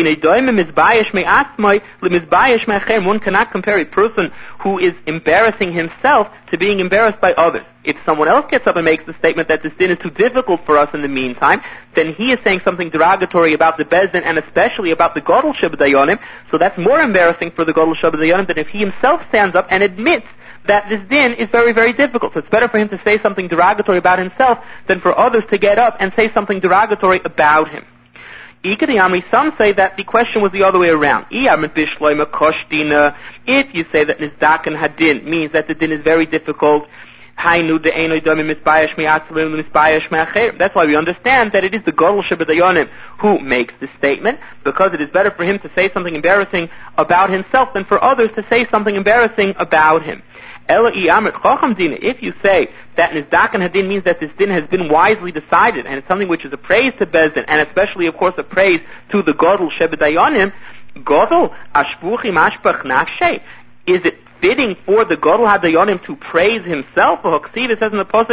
One cannot compare a person who is embarrassing himself to being embarrassed by others. If someone else gets up and makes the statement that this din is too difficult for us in the meantime, then he is saying something derogatory about the Beis Din and especially about the Gadol Shebadayonim, so that's more embarrassing for the Gadol Shebadayonim than if he himself stands up and admits that this din is very, very difficult. So it's better for him to say something derogatory about himself than for others to get up and say something derogatory about him. Some say that the question was the other way around. If you say that Nizdakan Hadin means that the din is very difficult, that's why we understand that it is the Gadol Shebadayonim who makes the statement, because it is better for him to say something embarrassing about himself than for others to say something embarrassing about him. If you say that Nizdakan Hadin means that this din has been wisely decided, and it's something which is a praise to Beis Din, and especially, of course, a praise to the Gadol Shebadayonim, Gadol Ashbuchim Ashbach Nafshe, is it fitting for the Gadol Hadayonim to praise himself? It says in the Pasuk,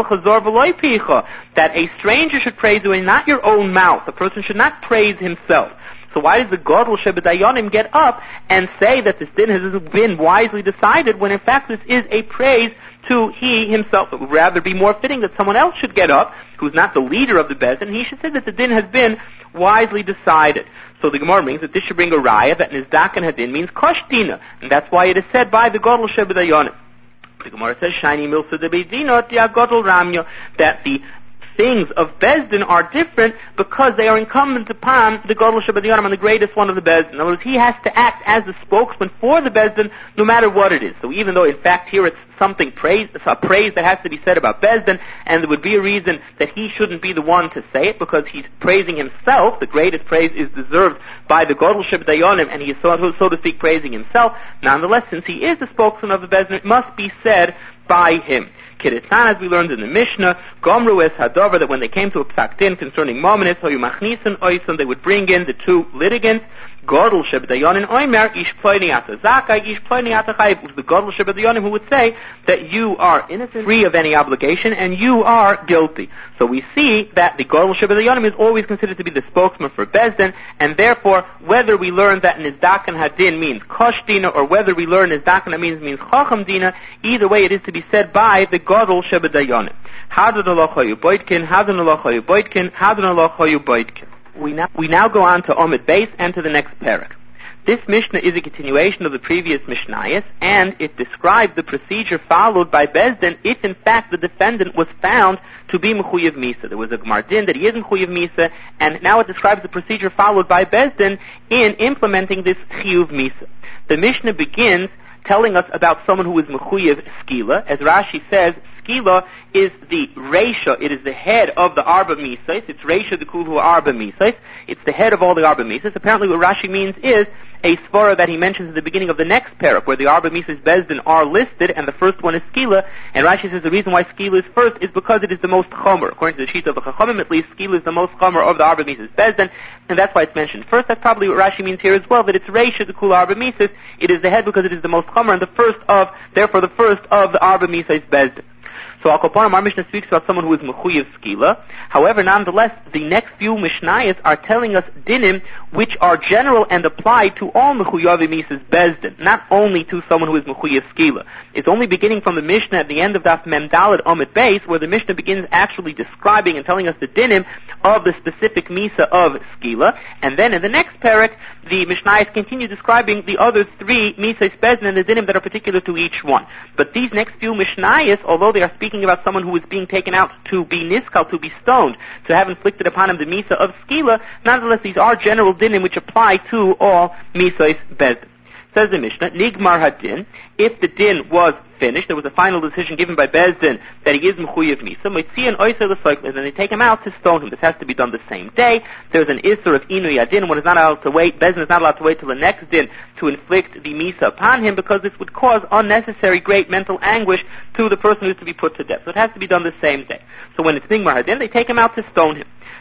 that a stranger should praise you and not your own mouth. A person should not praise himself. So why does the Gadol Shebadayonim get up and say that this din has been wisely decided when in fact this is a praise to he himself? It would rather be more fitting that someone else should get up, who's not the leader of the Beis Din, and he should say that the din has been wisely decided. So the Gemara brings that this should bring a raya that Nizdakan Hadin means Kashtina, and that's why it is said by the Gadol Shebadayonim. The Gemara says, Shiny Milsa de Beidinot Ya Gadol Ramya, that the things of Beis Din are different because they are incumbent upon the Gadol Shebadayonim, and the greatest one of the Beis Din. In other words, he has to act as the spokesman for the Beis Din no matter what it is. So even though in fact here it's something praise, it's a praise that has to be said about Beis Din, and there would be a reason that he shouldn't be the one to say it because he's praising himself. The greatest praise is deserved by the Gadol Shebadayonim, and he is so, so to speak praising himself. Nonetheless, since he is the spokesman of the Beis Din, it must be said by him. Kiritan, as we learned in the Mishnah, Gomru es Hadover, that when they came to a psak din concerning Mominis, Hoyu Machnisan Oisan, they would bring in the two litigants, Gadol Shebadayonim Oimer, Ish Ploini Ata Zakai, Ish Ploini Ata Chayv. It was the Gadol Shebadayonim who would say that you are innocent, free of any obligation, and you are guilty. So we see that the Gadol Shebadayonim is always considered to be the spokesman for Beis Din, and therefore, whether we learn that Nizdakan Hadin means Kosh Dina, or whether we learn Nizdakan means means Chacham Dina, either way it is to be said by the Gadol Shebadayonim. Hadon Allah Choyu Boitkin, Hadon Allah Choyu Boitkin, Hadon Allah Choyu Boitkin. We now, we now go on to Omid Beis and to the next parak. This Mishnah is a continuation of the previous Mishnayos, and it describes the procedure followed by Beis Din if in fact the defendant was found to be Mechuyev Misa. There was a Gemar Din that he is Mechuyev Misa, and now it describes the procedure followed by Beis Din in implementing this Chiyuv Misa. The Mishnah begins telling us about someone who is Mechuyev Skila. As Rashi says, Skila is the Reisha, it is the head of the Arba Misais. It's Reisha the Kulhu Arba Misais. It's the head of all the Arba Misais. Apparently what Rashi means is a svara that he mentions at the beginning of the next parak, where the Arba Misais Beis Din are listed, and the first one is Skila, and Rashi says the reason why Skila is first is because it is the most chomer. According to the sheet of the Chachamim, at least, Skila is the most chomer of the Arba Misais Beis Din, and that's why it's mentioned first. That's probably what Rashi means here as well, that it's Reisha the Kulhu Arba Misais. It is the head because it is the most chomer, and the first of, therefore the first of the Arba Misais Beis Din. So Al Kaparim, our Mishnah speaks about someone who is Mechuyev Skila. However, nonetheless, the next few Mishnayos are telling us dinim which are general and apply to all Mechuyev Misas Beis Din, not only to someone who is Mechuyev Skila. It's only beginning from the Mishnah at the end of Daf Mem Daled Omid Beis, where the Mishnah begins actually describing and telling us the dinim of the specific Misa of Skila, and then in the next parak, the Mishnayos continue describing the other three Misas Beis Din and the dinim that are particular to each one. But these next few Mishnayos, although they are speaking about someone who is being taken out to be niskal, to be stoned, to have inflicted upon him the misa of skila, nonetheless these are general dinim which apply to all misais Beis Din. Says the Mishnah, Nigmar Hadin, if the din was finished, there was a final decision given by Beis Din that he is Mechuyev Misa, Moitzian Oisei L'Soikles, and they take him out to stone him. This has to be done the same day. There's an Isser of Inu Yadin, one is not allowed to wait, Beis Din is not allowed to wait till the next din to inflict the Misa upon him, because this would cause unnecessary great mental anguish to the person who is to be put to death. So it has to be done the same day. So when it's Nigmar Hadin, they take him out to stone him.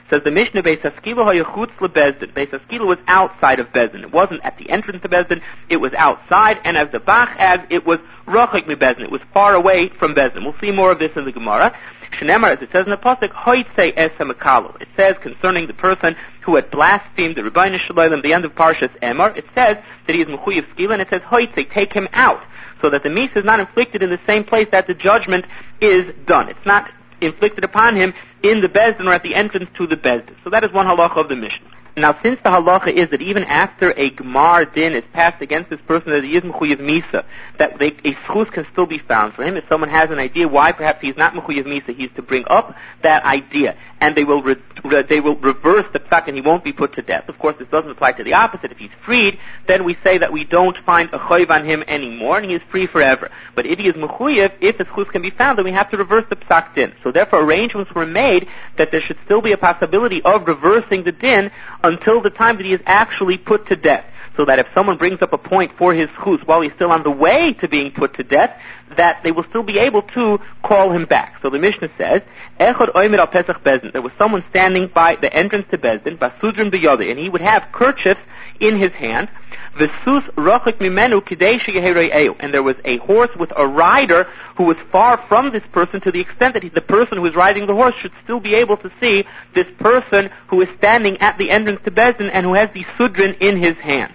Says the Mishnah, Beis Haskila hayachutz lebezdin. Beis Haskila was outside of Bezdin. It wasn't at the entrance to Bezdin, it was outside, and as the Bach adds, it was rachik mi Bezdin. It was far away from Bezdin. We'll see more of this in the Gemara. Shneimar, as it says in the Pasuk, hoitze es hamakalu. It says concerning the person who had blasphemed the Rebbeinu Shalom, the end of Parshas Emor, it says that he is mechuyev skila, and it says hoitze, take him out, so that the misa is not inflicted in the same place that the judgment is done. It's not inflicted upon him in the Bezdin or at the entrance to the Bezdin. So that is one halacha of the Mishnah. Now, since the halacha is that even after a Gemar din is passed against this person that he is mechuyev misa, that they, a schus can still be found for him. If someone has an idea why perhaps he's not mechuyev misa, he's to bring up that idea, and they will re, re, they will reverse the psak, and he won't be put to death. Of course, this doesn't apply to the opposite. If he's freed, then we say that we don't find a chayv on him anymore, and he is free forever. But if he is mechuyev, if a schus can be found, then we have to reverse the psak din. So therefore, arrangements were made that there should still be a possibility of reversing the din until the time that he is actually put to death. So that if someone brings up a point for his chus while he's still on the way to being put to death, that they will still be able to call him back. So the Mishnah says, Echad oimer al Pesach Bezdin. There was someone standing by the entrance to Bezdin, basudrim biyodi, and he would have kerchiefs in his hand. V'sus rachik mimenu kidei sheyeherei eu. And there was a horse with a rider who was far from this person, to the extent that he, the person who is riding the horse should still be able to see this person who is standing at the entrance to Bezdin and who has the sudrin in his hand.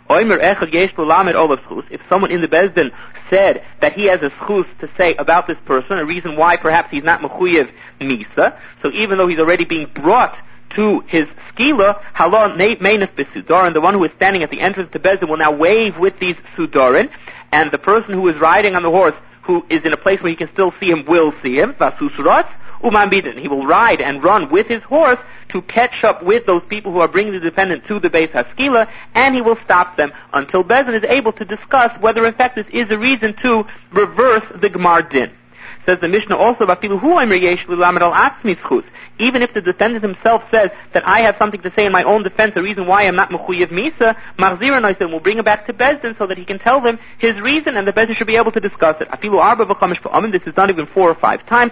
If someone in the Bezdin said that he has a schus to say about this person, a reason why perhaps he's not mechuyev misa, so even though he's already being brought to his skila, halon meinef besudarin, the one who is standing at the entrance to Bezdin will now wave with these sudarin, and the person who is riding on the horse, who is in a place where he can still see him, will see him, vasusrat, umambidin. He will ride and run with his horse to catch up with those people who are bringing the defendant to the Beis Haskila, and he will stop them until Bezdin is able to discuss whether in fact this is a reason to reverse the Gemar din. Says the Mishnah also, even if the defendant himself says that I have something to say in my own defense, a reason why I'm not mechuyev misa, Marzira Noisim will bring him back to Bezdin so that he can tell them his reason, and the Bezdin should be able to discuss it. This is not even four or five times.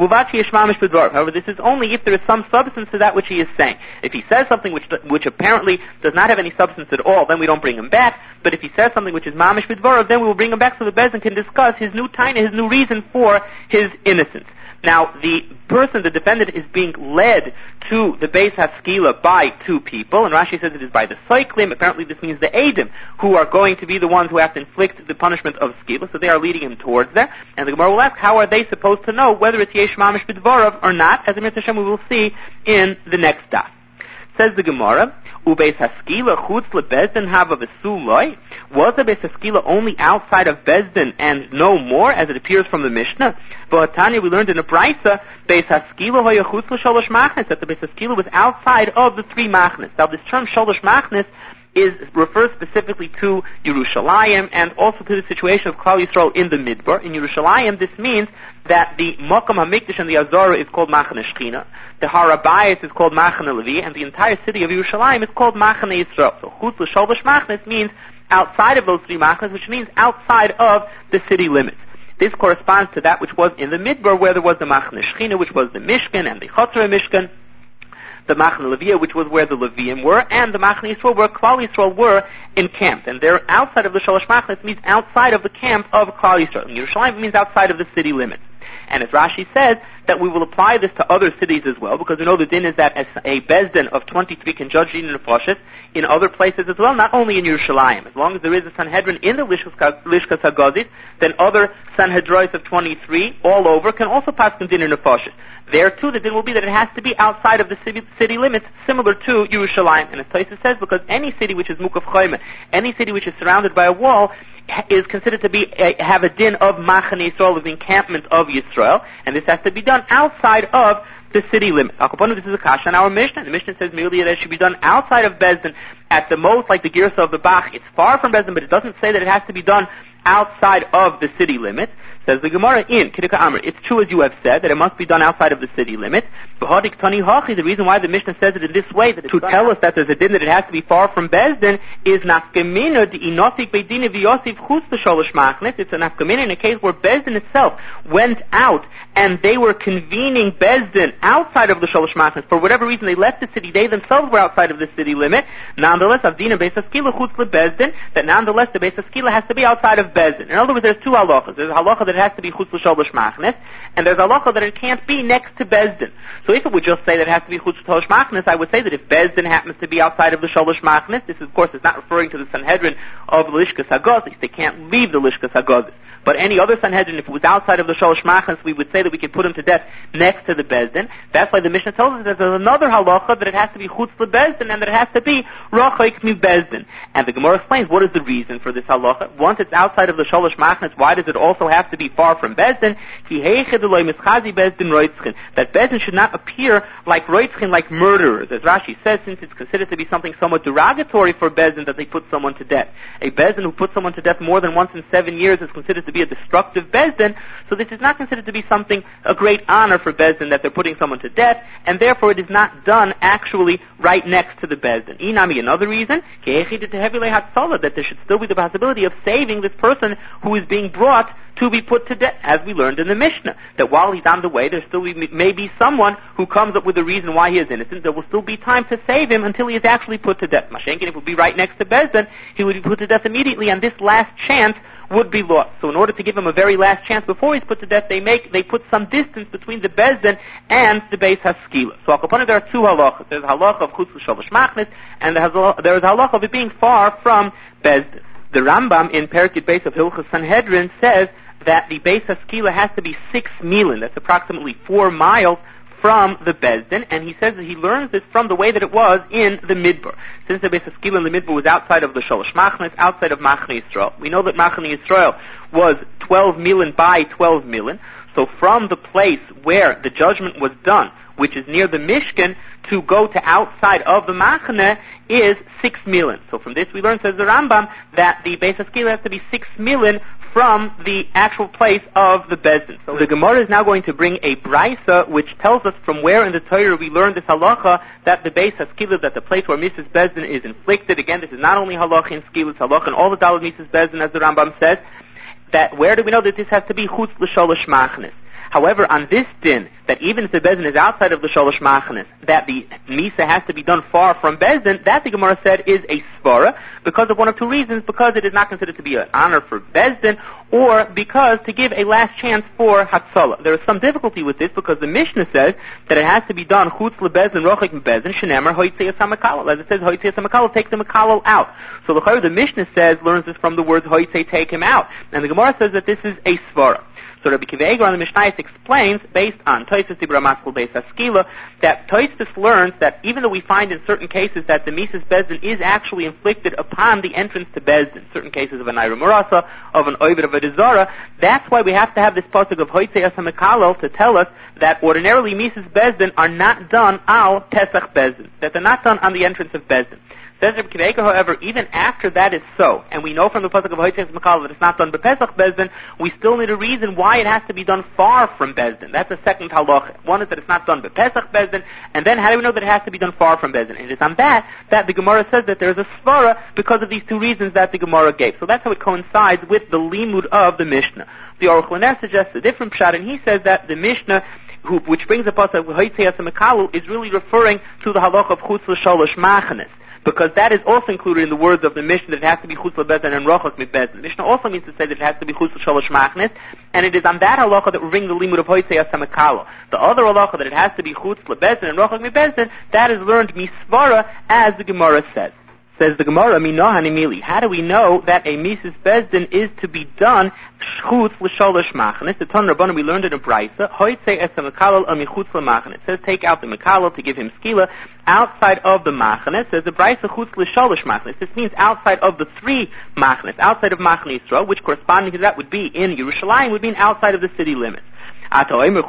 However, this is only if there is some substance to that which he is saying. If he says something which which apparently does not have any substance at all, then we don't bring him back. But if he says something which is mamish b'dvarav, then we will bring him back so the Bezdin can discuss his new taina, his new reason for his innocence. Now, the person, the defendant, is being led to the Beis Haskila by two people, and Rashi says it is by the Soiklim. Apparently this means the Eidim, who are going to be the ones who have to inflict the punishment of Skila, so they are leading him towards there. And the Gemara will ask, how are they supposed to know whether it's Yesh Mamish B'dvarav or not, as Amir Hashem we will see in the next daf. Says the Gemara, Ubeis Haskila chutz lebezdin hava v'suloi. Was the Beis Haskila only outside of Bezdin and no more, as it appears from the Mishnah? But Tanya, we learned in the Brisa, Beis Haskila hoya chutz l'shalosh machnes, that the Beis Haskila was outside of the three machnes. Now, this term shalosh machnes is refers specifically to Yerushalayim and also to the situation of Klal Yisrael in the Midbar. In Yerushalayim, this means that the Mokum HaMikdash and the Azara is called Machane Shechina, the Har HaBayis is called Machane Levi, and the entire city of Yerushalayim is called Machane Yisrael. So Chutz L'Shalosh Machnes means outside of those three Machnes, which means outside of the city limits. This corresponds to that which was in the Midbar, where there was the Machane Shechina, which was the Mishkan and the Chotzra Mishkan, the Machane Leviah, which was where the Leviim were, and the Machane Yisrael, where Klal Yisrael were encamped. And they're outside of the Shalosh Machnes means outside of the camp of Klal Yisrael. And Yerushalayim means outside of the city limits. And as Rashi says, that we will apply this to other cities as well, because we know the din is that a Bezdin of twenty-three can judge din nefashos in other places as well, not only in Yerushalayim. As long as there is a Sanhedrin in the Lishkas HaGazit, then other Sanhedrois of twenty-three all over can also pass din nefashos. There too, the din will be that it has to be outside of the city, city limits, similar to Yerushalayim. And as Tosfos says, because any city which is Mukaf Chayme, any city which is surrounded by a wall, is considered to be a, have a din of Machane Yisrael, of the encampment of Yisrael, and this has to be done outside of the city limit. This is a kasha on our Mishnah. The Mishnah says merely that it should be done outside of Bezdin, at the most, like the Girsa of the Bach. It's far from Bezdin, but it doesn't say that it has to be done outside of the city limits. Says the Gemara in Kidduka Amr, it's true as you have said that it must be done outside of the city limits. The reason why the Mishnah says it in this way, that to tell us that there's a din that it has to be far from Bezdin, is nafkamina the inosik beidini v'yosif chutz l'sholosh machnes. It's a nafkamina in a case where Bezdin itself went out and they were convening Bezdin outside of the sholosh machnes. For whatever reason they left the city, they themselves were outside of the city limit. Nonetheless, avdina beis haskila chutz leBezdin, that nonetheless the beis haskila has to be outside of Bezdin. In other words, there's two halachas. There's a halacha that it has to be chutz l'sholosh machnes, and there's a halacha that it can't be next to Bezdin. So if it would just say that it has to be chutz l'sholosh machnes, I would say that if Bezdin happens to be outside of the sholosh machnes, this of course is not referring to the Sanhedrin of the Lishkas Hagozis. They can't leave the Lishkas Hagozis. But any other Sanhedrin, if it was outside of the sholosh machnes, we would say that we could put him to death next to the Bezdin. That's why the Mishnah tells us that there's another halacha that it has to be chutz leBezdin and that it has to be rachaik mi Bezdin. And the Gemara explains what is the reason for this halacha. Once it's outside of the sholosh machnes, why does it also have to be far from Bezdin? That Bezdin should not appear like roitzchin, like murderers. As Rashi says, since it's considered to be something somewhat derogatory for Bezdin that they put someone to death. A Bezdin who puts someone to death more than once in seven years is considered to be a destructive Bezdin, so this is not considered to be something, a great honor for Bezdin that they're putting someone to death, and therefore it is not done actually right next to the Bezdin. Inami, another reason, that there should still be the possibility of saving this person who is being brought to be put to death, as we learned in the Mishnah, that while he's on the way, there still may be someone who comes up with a reason why he is innocent. There will still be time to save him until he is actually put to death. Mashenkin, if it would be right next to Bezdin, he would be put to death immediately, and this last chance would be lost. So in order to give him a very last chance before he's put to death, they make they put some distance between the Bezdin and the Beis Haskila. So Al there are two halachas. There's halacha of chutz l'sholosh machnes, and there is halacha of it being far from Bezdin. The Rambam in Perikid Beis of Hilchos Sanhedrin says that the Beis Haskila has to be six milin. That's approximately four miles from the Bezdin, and he says that he learns this from the way that it was in the Midbar. Since the Beis Haskila in the Midbar was outside of the Sholosh Machnes, outside of Machne Yisrael, we know that Machne Yisrael was twelve milin by twelve milin, so from the place where the judgment was done, which is near the Mishkan, to go to outside of the Machne is six milin. So from this we learn, says the Rambam, that the Beis Haskila has to be six milin from the actual place of the Bezdin. So the Gemara is now going to bring a Braisa which tells us from where in the Torah we learn this halacha that the Beis Haskila, that the place where Misas Bezdin is inflicted. Again, this is not only halacha in Skila, it's halacha in all the Daled Misas Bezdin, as the Rambam says. That where do we know that this has to be chutz l'sholosh machnes? However, on this din, that even if the Bezdin is outside of the Sholosh Machnes, that the Misa has to be done far from Bezdin, that the Gemara said is a svara, because of one of two reasons: because it is not considered to be an honor for Bezdin, or because to give a last chance for Hatzalah. There is some difficulty with this, because the Mishnah says that it has to be done chutz leBezdin, rochik bezdin, shenemer hoitzei asamakalo. As it says, hoitzei asamakalo, take the makalo out. So the Mishnah says, learns this from the words hoitzei, take him out. And the Gemara says that this is a svara. So Rabbi Akiva Eiger on the Mishnayos explains, based on Tosfos Dibra Maskul Beis Haskila, that Tosfos learns that even though we find in certain cases that the Misas Bezdin is actually inflicted upon the entrance to Bezdin, certain cases of an Ira Murasa, of an Ovid of a Dezara, that's why we have to have this pasuk of Hoitzei Asamekalo to tell us that ordinarily Misas Bezdin are not done al Pesach Bezdin, that they're not done on the entrance of Bezdin. Says Rabbi Akiva Eiger, however, even after that is so, and we know from the pasuk of Hoitzei Asamekalo that it's not done by Pesach Bezdin, we still need a reason why it has to be done far from Bezdin. That's the second halacha. One is that it's not done by Pesach Bezdin, and then how do we know that it has to be done far from Bezdin? And it is on that that the Gemara says that there is a svara because of these two reasons that the Gemara gave. So that's how it coincides with the limud of the Mishnah. The Aruch LaNer suggests a different pshat, and he says that the Mishnah, who, which brings the pasuk of Hoitzei Asamekalo, is really referring to the halacha of chutz l'sholosh machnes, because that is also included in the words of the Mishnah that it has to be chutz leBezdin and rochak mitbezdin. The Mishnah also means to say that it has to be chutz l'sholosh machnes, and it is on that halacha that we bring the limud of Hoitzei Asamekalo. The other halacha that it has to be chutz leBezdin and rochak mitbezdin, that is learned misvara, as the Gemara says. Says the Gemara, Minohani Mili. How do we know that a Misas Bezdin is to be done chutz l'sholosh machnes? The Tan Rabbanan we learned in a Braisa, Hoitzei Asamekalo al michutz l'machnes. It says take out the Mekalo to give him skila outside of the machnes. Says the Braisa chutz l'sholosh machnes. This means outside of the three machnes, outside of Machne Yisrael, which corresponding to that would be in Yerushalayim, would mean outside of the city limits. How do you know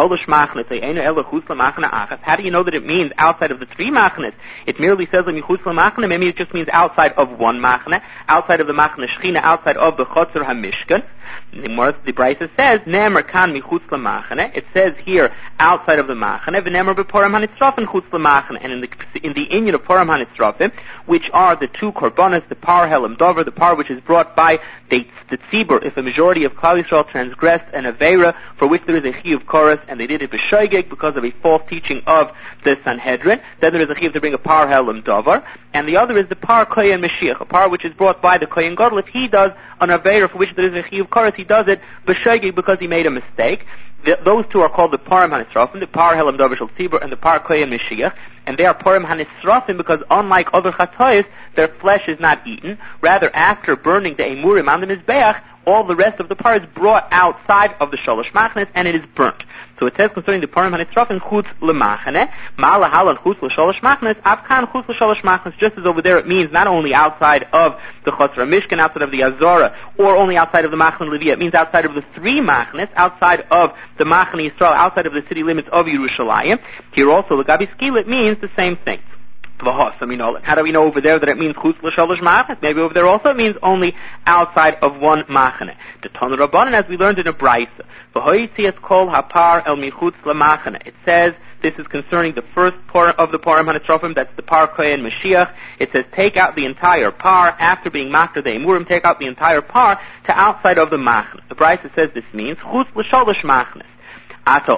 that it means outside of the three machnes? It merely says maybe it just means outside of one machne, outside of the machne Shechina, outside of the Chotzer HaMishkan. The Brisa says, Nemer kan michutz lamachane. It says here, outside of the machane, v'nemer beporam hanitzrafim chutz lamachane. And in the in the inyan of poram hanitzrafim, which are the two korbanos, the par helam dover, the par which is brought by the, the tzibur, if a majority of Klal Yisrael transgressed an avera for which there is a chiyuv chorus, and they did it b'shoigeg because of a false teaching of the Sanhedrin, then there is a chiyuv to bring a par helam dover, and the other is the par kohen Mashiach, a par which is brought by the kohen gadol. If he does an avera for which there is a chiyuv chorus, he does it b'shoigeg because he made a mistake. The, those two are called the parim hanisrafim, the par helam dover shel tzibur, and the par kohen Mashiach, and they are parim hanisrafim because unlike other chatayos, their flesh is not eaten. Rather, after burning the emurim on the mizbeach, all the rest of the par is brought outside of the shalosh machnes and it is burnt. So it says concerning the parim hanisrafim chutz lemachane, ma'ala halan chutz l'shalosh machnes, avkan chutz l'shalosh machnes. Just as over there, it means not only outside of the chotzer mishkan, outside of the azara, or only outside of the machne leviyah. It means outside of the three machnes, outside of the machne Yisrael, outside of the city limits of Yerushalayim. Here also, the gabi skil, it means the same thing. How do we know over there that it means chutz l'shalosh machnes? Maybe over there also it means only outside of one machane. The Tana Rabbanan, as we learned in a brisa, v'hoyitzias kol hapar el michutz lamachane. It says this is concerning the first par of the parim hanisrafim. That's the par kohen Mashiach. It says take out the entire par after being makar the emurim. Take out the entire par to outside of the machane. The brisa says this means chutz l'shalosh machnes. The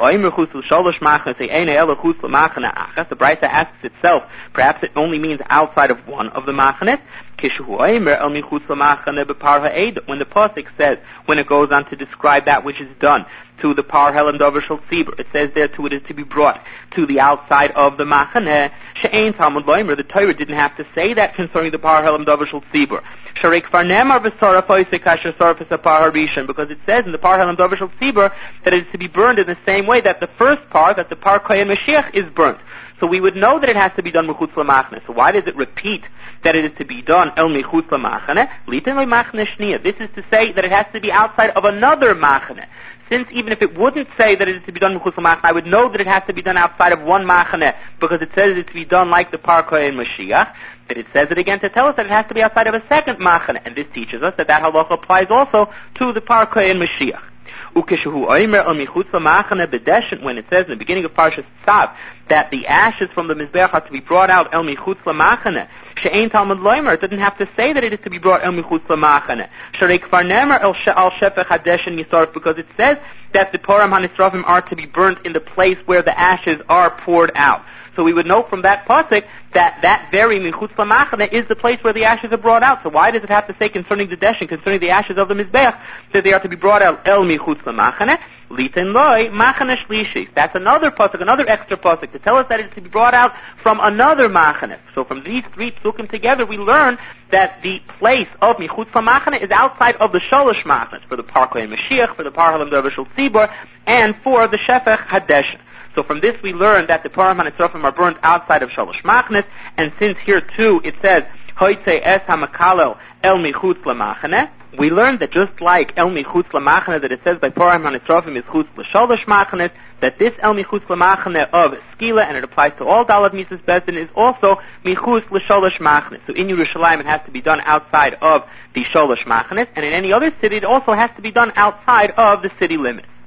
Brisa asks itself, perhaps it only means outside of one of the machanes. When the pasuk says, when it goes on to describe that which is done to the par helam dover shel tzibur, it says there to it is to be brought to the outside of the machane. She'ein Talmud loimer, the Torah didn't have to say that concerning the par helam dover shel tzibur. Because it says in the par helam dover shel tzibur that it is to be burned in the same way that the first par, that the par kohen Mashiach, is burnt. So we would know that it has to be done mechutz lamachne. So why does it repeat that it is to be done el mechutz lamachne? Litin lemachne shniya. This is to say that it has to be outside of another machne. Since even if it wouldn't say that it is to be done mechutz lamachne, I would know that it has to be done outside of one machne because it says it is to be done like the par kohen Mashiach. But it says it again to tell us that it has to be outside of a second machne, and this teaches us that that halacha applies also to the par kohen Mashiach. When it says in the beginning of Parshas Tzav that the ashes from the Mizbeach are to be brought out el michutz lamachane, she'ein Talmud loimer, it doesn't have to say that it is to be brought el michutz lamachane. Sharei kvar nemer el shefech hadeshen yisarf, because it says that the parim hanisrafim are to be burnt in the place where the ashes are poured out. So we would know from that pasuk that that very michutz lamachane is the place where the ashes are brought out. So why does it have to say concerning the deshin, concerning the ashes of the mizbeach, that they are to be brought out el michutz lamachane? Liten loy machane shlishis. That's another pasuk, another extra pasuk to tell us that it is to be brought out from another machane. So from these three psukim together, we learn that the place of michutz lamachane is outside of the shalosh machanes, for the par kohen Mashiach, for the par helam dover shel tzibur, and for the shefech hadeshin. So from this we learn that the parim hanisrafim are burnt outside of shalosh machnes, and since here too it says hoytze es hamakalel el michutz lamachane, we learn that just like el michutz lamachane that it says by parim hanisrafim is chutz l'shalosh machnes, that this el michutz lamachane of skila, and it applies to all dalad mises bezdin, is also michutz l'shalosh machnes. So in Yerushalayim it has to be done outside of the shalosh machnes, and in any other city it also has to be done outside of the city limits.